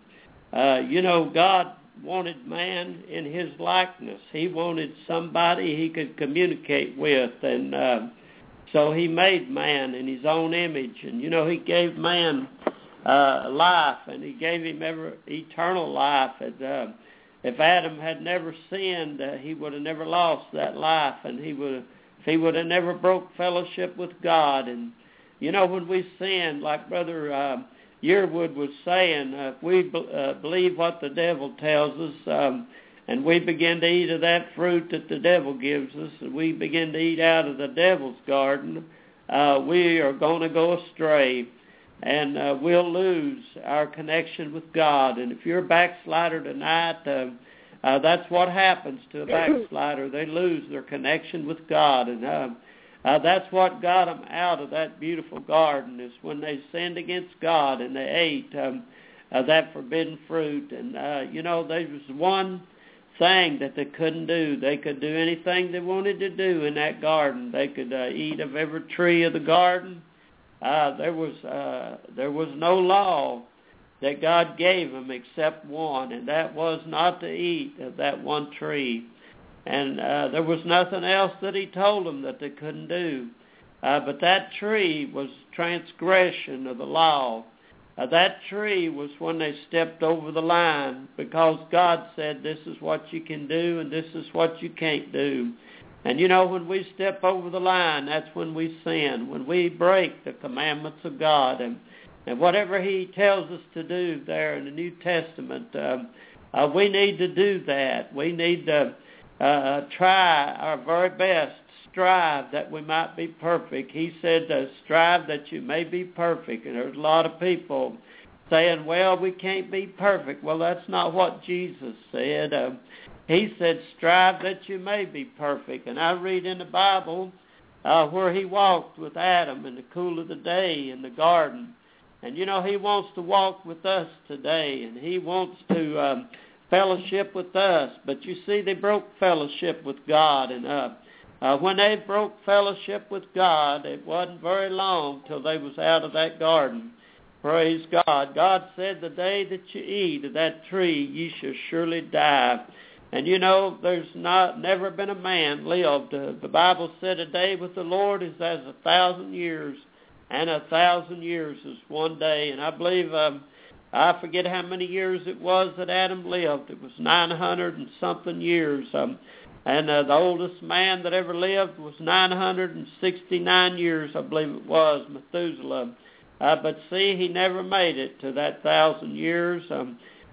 Uh, you know, God wanted man in his likeness. He wanted somebody he could communicate with, and uh, so he made man in his own image. And, you know, he gave man uh, life, and he gave him ever, eternal life. And, uh, if Adam had never sinned, uh, he would have never lost that life, and he would if he would have never broke fellowship with God. And, you know, when we sin, like Brother uh, Yearwood was saying, uh, if we b- uh, believe what the devil tells us, um, and we begin to eat of that fruit that the devil gives us, and we begin to eat out of the devil's garden, uh, we are going to go astray, and uh, we'll lose our connection with God. And if you're a backslider tonight, uh, uh, that's what happens to a backslider. They lose their connection with God, and uh, Uh, that's what got them out of that beautiful garden, is when they sinned against God and they ate um, uh, that forbidden fruit. And, uh, you know, there was one thing that they couldn't do. They could do anything they wanted to do in that garden. They could uh, eat of every tree of the garden. Uh, there was uh, there was no law that God gave them except one, and that was not to eat of that one tree. And uh, there was nothing else that he told them that they couldn't do. Uh, but that tree was transgression of the law. Uh, that tree was when they stepped over the line, because God said this is what you can do and this is what you can't do. And, you know, when we step over the line, that's when we sin, when we break the commandments of God. And, and whatever he tells us to do there in the New Testament, uh, uh, we need to do that. We need to Uh, try our very best, strive that we might be perfect. He said, uh, strive that you may be perfect. And there's a lot of people saying, well, we can't be perfect. Well, that's not what Jesus said. Uh, he said, strive that you may be perfect. And I read in the Bible uh, where he walked with Adam in the cool of the day in the garden. And, you know, he wants to walk with us today, and he wants to Um, fellowship with us. But you see, they broke fellowship with God, and uh, uh, when they broke fellowship with God, it wasn't very long till they was out of that garden. Praise God. God said, the day that you eat of that tree, ye shall surely die. And you know, there's not never been a man lived. Uh, the Bible said, a day with the Lord is as a thousand years, and a thousand years is one day. And I believe um, I forget how many years it was that Adam lived. It was nine hundred and something years. Um, and uh, the oldest man that ever lived was nine hundred sixty-nine years, I believe it was, Methuselah. Uh, but see, he never made it to that thousand years. Um,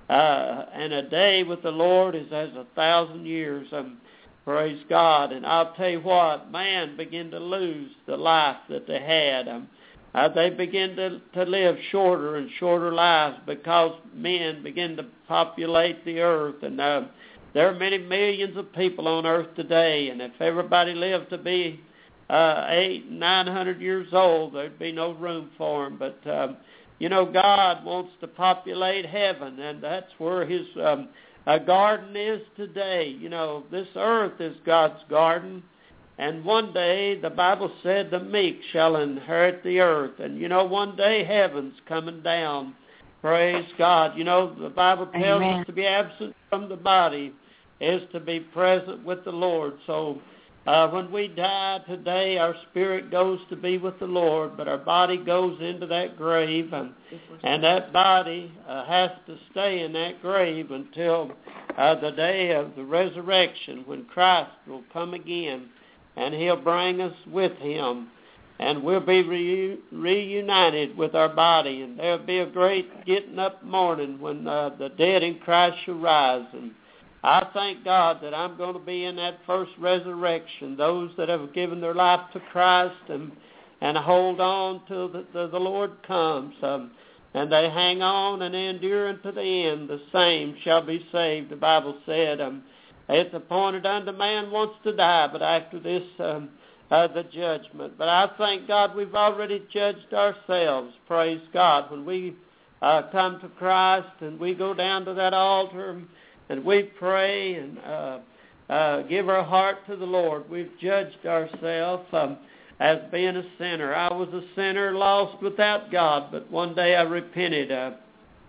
uh, and a day with the Lord is as a thousand years. Um, praise God. And I'll tell you what, man began to lose the life that they had. Um, Uh, they begin to, to live shorter and shorter lives because men begin to populate the earth. And uh, there are many millions of people on earth today. And if everybody lived to be uh, eight, nine hundred years old, there'd be no room for them. But, um, you know, God wants to populate heaven, and that's where his um, uh, garden is today. You know, this earth is God's garden. And one day, the Bible said, the meek shall inherit the earth. And, you know, one day heaven's coming down. Praise God. You know, the Bible tells Amen. us to be absent from the body is to be present with the Lord. So uh, when we die today, our spirit goes to be with the Lord, but our body goes into that grave. And, and that body uh, has to stay in that grave until uh, the day of the resurrection, when Christ will come again. And he'll bring us with him, and we'll be re- reunited with our body. And there'll be a great getting up morning when uh, the dead in Christ shall rise. And I thank God that I'm going to be in that first resurrection, those that have given their life to Christ and and hold on till the, the, the Lord comes. Um, and they hang on and endure unto the end. The same shall be saved, the Bible said. Um, It's appointed unto man once to die, but after this, um, uh, the judgment. But I thank God we've already judged ourselves, praise God. When we uh, come to Christ and we go down to that altar and we pray and uh, uh, give our heart to the Lord, we've judged ourselves um, as being a sinner. I was a sinner lost without God, but one day I repented. Uh,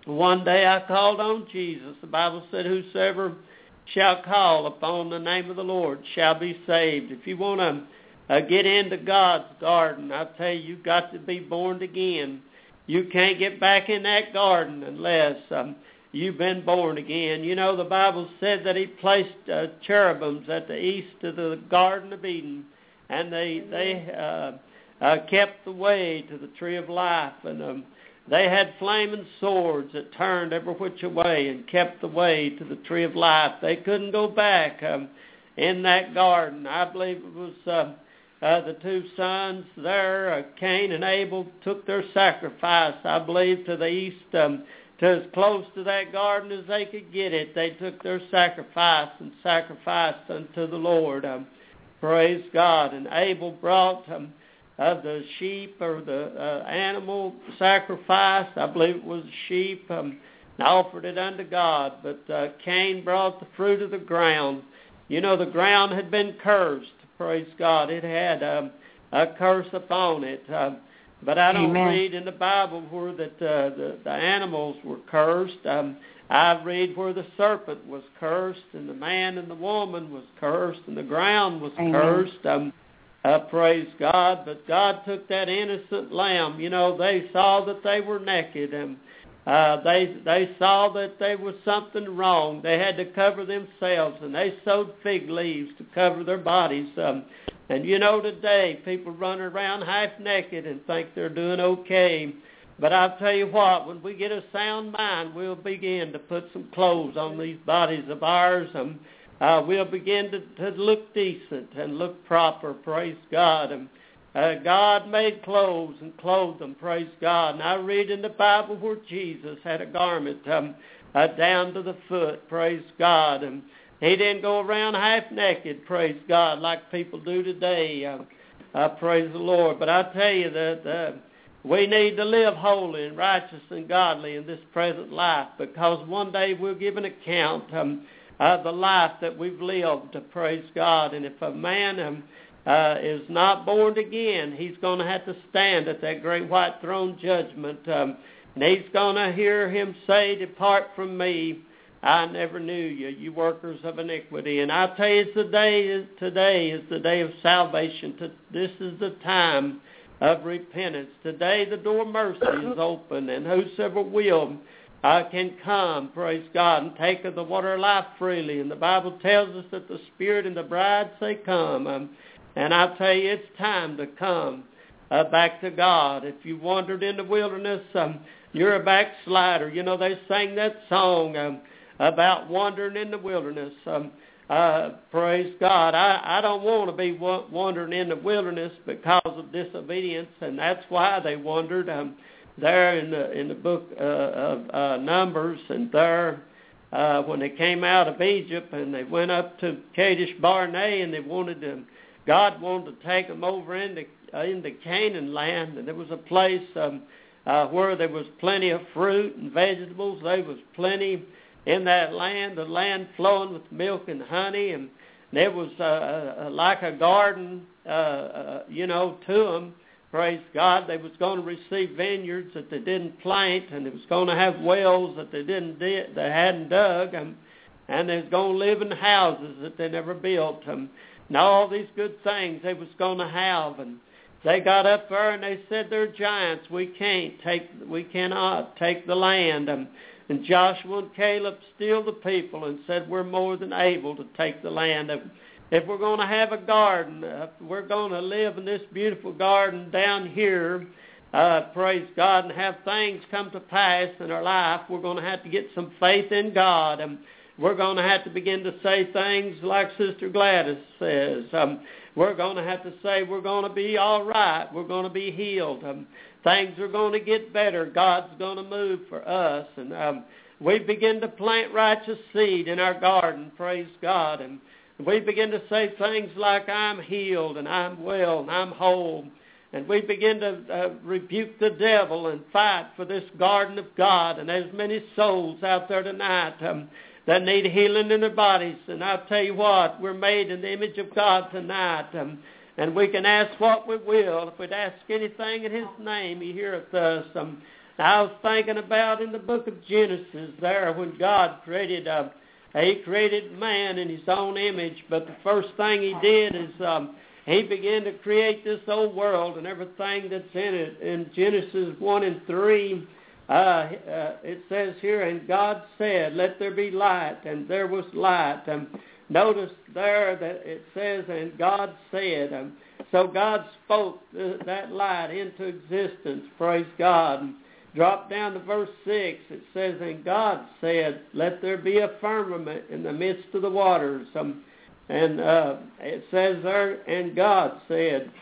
One day I called on Jesus. The Bible said, whosoever shall call upon the name of the Lord shall be saved. If you want to uh, get into God's garden, I tell you, you've got to be born again. You can't get back in that garden unless um, you've been born again. You know, the Bible said that he placed uh, cherubims at the east of the Garden of Eden, and they they uh, uh, kept the way to the tree of life. And um, they had flaming swords that turned every which way and kept the way to the tree of life. They couldn't go back um, in that garden. I believe it was uh, uh, the two sons there, uh, Cain and Abel, took their sacrifice, I believe, to the east, um, to as close to that garden as they could get it. They took their sacrifice and sacrificed unto the Lord. Um, praise God. And Abel brought um, uh, the sheep or the uh, animal sacrifice. I believe it was a sheep, um, and offered it unto God. But uh, Cain brought the fruit of the ground. You know, the ground had been cursed. Praise God. It had um, a curse upon it. Uh, but I don't Amen. read in the Bible where that uh, the, the animals were cursed. Um, I read where the serpent was cursed, and the man and the woman was cursed, and the ground was Amen. cursed. Um, uh, praise God. But God took that innocent lamb. You know, they saw that they were naked, and uh, they they saw that there was something wrong. They had to cover themselves, and they sewed fig leaves to cover their bodies. Um, and you know, today people run around half naked and think they're doing okay. But I'll tell you what, when we get a sound mind, we'll begin to put some clothes on these bodies of ours. And uh, we'll begin to, to look decent and look proper, praise God. And uh, God made clothes and clothed them, praise God. And I read in the Bible where Jesus had a garment um, uh, down to the foot, praise God. And he didn't go around half naked, praise God, like people do today. Uh, uh, praise the Lord. But I tell you that uh, we need to live holy and righteous and godly in this present life, because one day we'll give an account um, of the life that we've lived, uh, praise God. And if a man um, uh, is not born again, he's going to have to stand at that great white throne judgment. Um, and he's going to hear him say, "Depart from me, I never knew you, you workers of iniquity." And I tell you, it's the day, today is the day of salvation. This is the time of repentance. Today the door of mercy is open, and whosoever will uh, can come, praise God, and take of the water of life freely. And the Bible tells us that the Spirit and the bride say, "Come." Um, and I tell you, it's time to come uh, back to God. If you wandered in the wilderness, um, you're a backslider. You know, they sang that song um, about wandering in the wilderness. Um, Uh, praise God. I, I don't want to be wa- wandering in the wilderness because of disobedience, and that's why they wandered um, there in the in the book uh, of uh, Numbers, and there uh, when they came out of Egypt and they went up to Kadesh Barnea, and they wanted to, God wanted to take them over into uh, into Canaan land, and there was a place um, uh, where there was plenty of fruit and vegetables. There was plenty in that land, the land flowing with milk and honey, and there was uh, uh, like a garden, uh, uh, you know, to them. Praise God. They was going to receive vineyards that they didn't plant, and they was going to have wells that they didn't di- they hadn't dug, and and they was going to live in houses that they never built, and, and all these good things they was going to have. And they got up there and they said, "They're giants. We can't take. We cannot take the land." And, And Joshua and Caleb stilled the people and said, "We're more than able to take the land. If, if we're going to have a garden, if we're going to live in this beautiful garden down here, uh, praise God, and have things come to pass in our life, we're going to have to get some faith in God. And we're going to have to begin to say things like Sister Gladys says. Um, we're going to have to say we're going to be all right. We're going to be healed. Um, Things are going to get better. God's going to move for us." And um, we begin to plant righteous seed in our garden, praise God. And we begin to say things like, "I'm healed, and I'm well, and I'm whole." And we begin to uh, rebuke the devil and fight for this garden of God. And there's many souls out there tonight um, that need healing in their bodies. And I'll tell you what, we're made in the image of God tonight. Um, And we can ask what we will. If we'd ask anything in His name, He heareth us. Um, I was thinking about in the book of Genesis there when God created, uh, he created man in his own image, but the first thing he did is um, he began to create this old world and everything that's in it. In Genesis one and three, uh, uh, it says here, and God said, let there be light, and there was light. Um, notice there that it says, and God said. Um, so God spoke th- that light into existence, praise God. Drop down to verse six. It says, and God said, let there be a firmament in the midst of the waters. Um, and uh, it says there, and God said,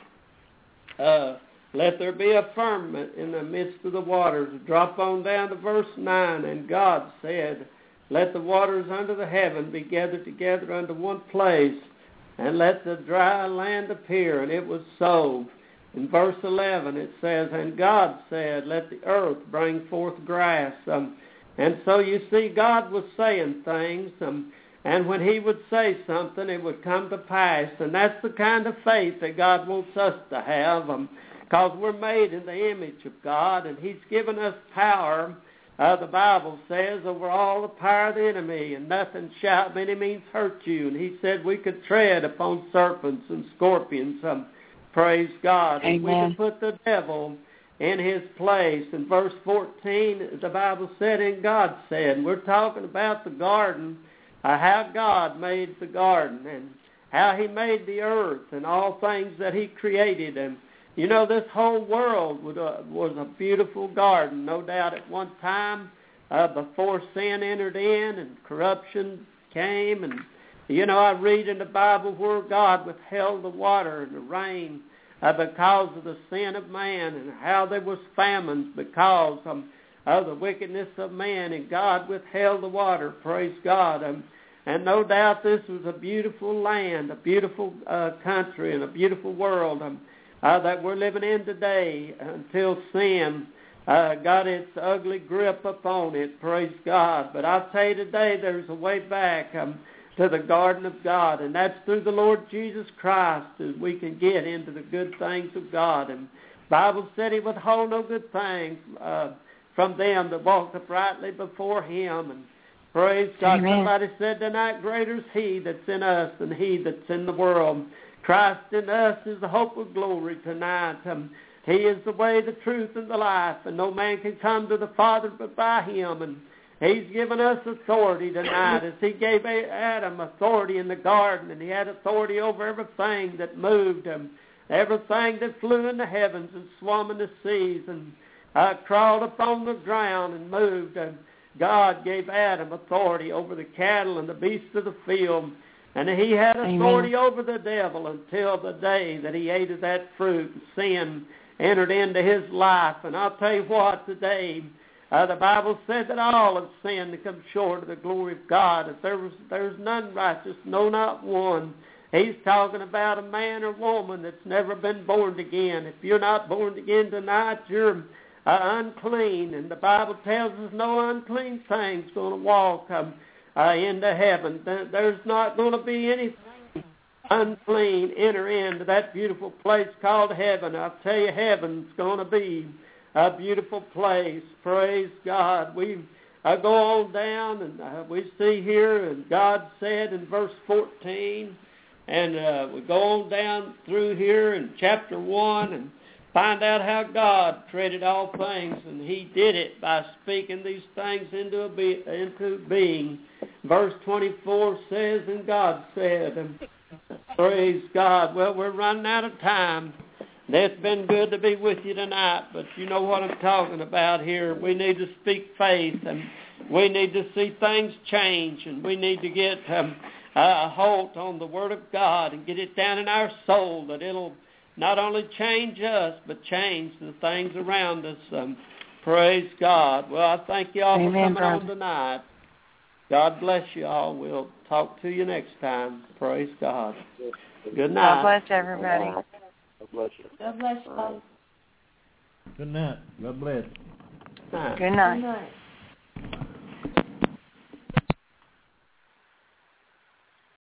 uh, let there be a firmament in the midst of the waters. Drop on down to verse nine. And God said, let the waters under the heaven be gathered together unto one place, and let the dry land appear. And it was so. In verse eleven it says, and God said, let the earth bring forth grass. Um, and so you see, God was saying things, um, and when he would say something, it would come to pass. And that's the kind of faith that God wants us to have, um, because we're made in the image of God, and he's given us power, uh, the Bible says, over all the power of the enemy, and nothing shall by any means hurt you. And he said we could tread upon serpents and scorpions. Um, Praise God. Amen. And we can put the devil in his place. In verse fourteen, the Bible said, and God said. And we're talking about the garden, uh, how God made the garden and how he made the earth and all things that he created. And, you know, this whole world was a, was a beautiful garden, no doubt at one time uh, before sin entered in and corruption came. And you know, I read in the Bible where God withheld the water and the rain uh, because of the sin of man, and how there was famines because um, of the wickedness of man, and God withheld the water, praise God. Um, and no doubt this was a beautiful land, a beautiful uh, country, and a beautiful world um, uh, that we're living in today until sin uh, got its ugly grip upon it, praise God. But I'll tell you today, there's a way back um, to the garden of God, and that's through the Lord Jesus Christ as we can get into the good things of God. And the Bible said he withhold no good thing uh, from them that walk uprightly before him. And praise God. Amen. Somebody said tonight, greater is he that's in us than he that's in the world. Christ in us is the hope of glory tonight. Um, he is the way, the truth, and the life, and no man can come to the Father but by him. And he's given us authority tonight, as he gave Adam authority in the garden, and he had authority over everything that moved him, everything that flew in the heavens and swam in the seas and uh, crawled upon the ground and moved. And God gave Adam authority over the cattle and the beasts of the field, and he had authority Amen. Over the devil until the day that he ate of that fruit, and sin entered into his life. And I'll tell you what, today, Uh, the Bible said that all have sinned and come short of the glory of God. If there was, there's none righteous, no, not one. He's talking about a man or woman that's never been born again. If you're not born again tonight, you're uh, unclean. And the Bible tells us no unclean thing's going to walk um, uh, into heaven. There's not going to be anything unclean enter into that beautiful place called heaven. I'll tell you, heaven's going to be a beautiful place. Praise God. We uh, go on down, and uh, we see here, and God said in verse fourteen, and uh, we go on down through here in chapter one and find out how God created all things, and he did it by speaking these things into, a be- into being. Verse twenty-four says, and God said, and praise God. Well, we're running out of time. It's been good to be with you tonight, but you know what I'm talking about here. We need to speak faith, and we need to see things change, and we need to get um, a hold on the Word of God and get it down in our soul, that it'll not only change us, but change the things around us. Um, praise God. Well, I thank you all Amen, for coming brother. on tonight. God bless you all. We'll talk to you next time. Praise God. Good night. God bless everybody. God bless you. God bless you. Good night. God bless. Night. Good night. Good night.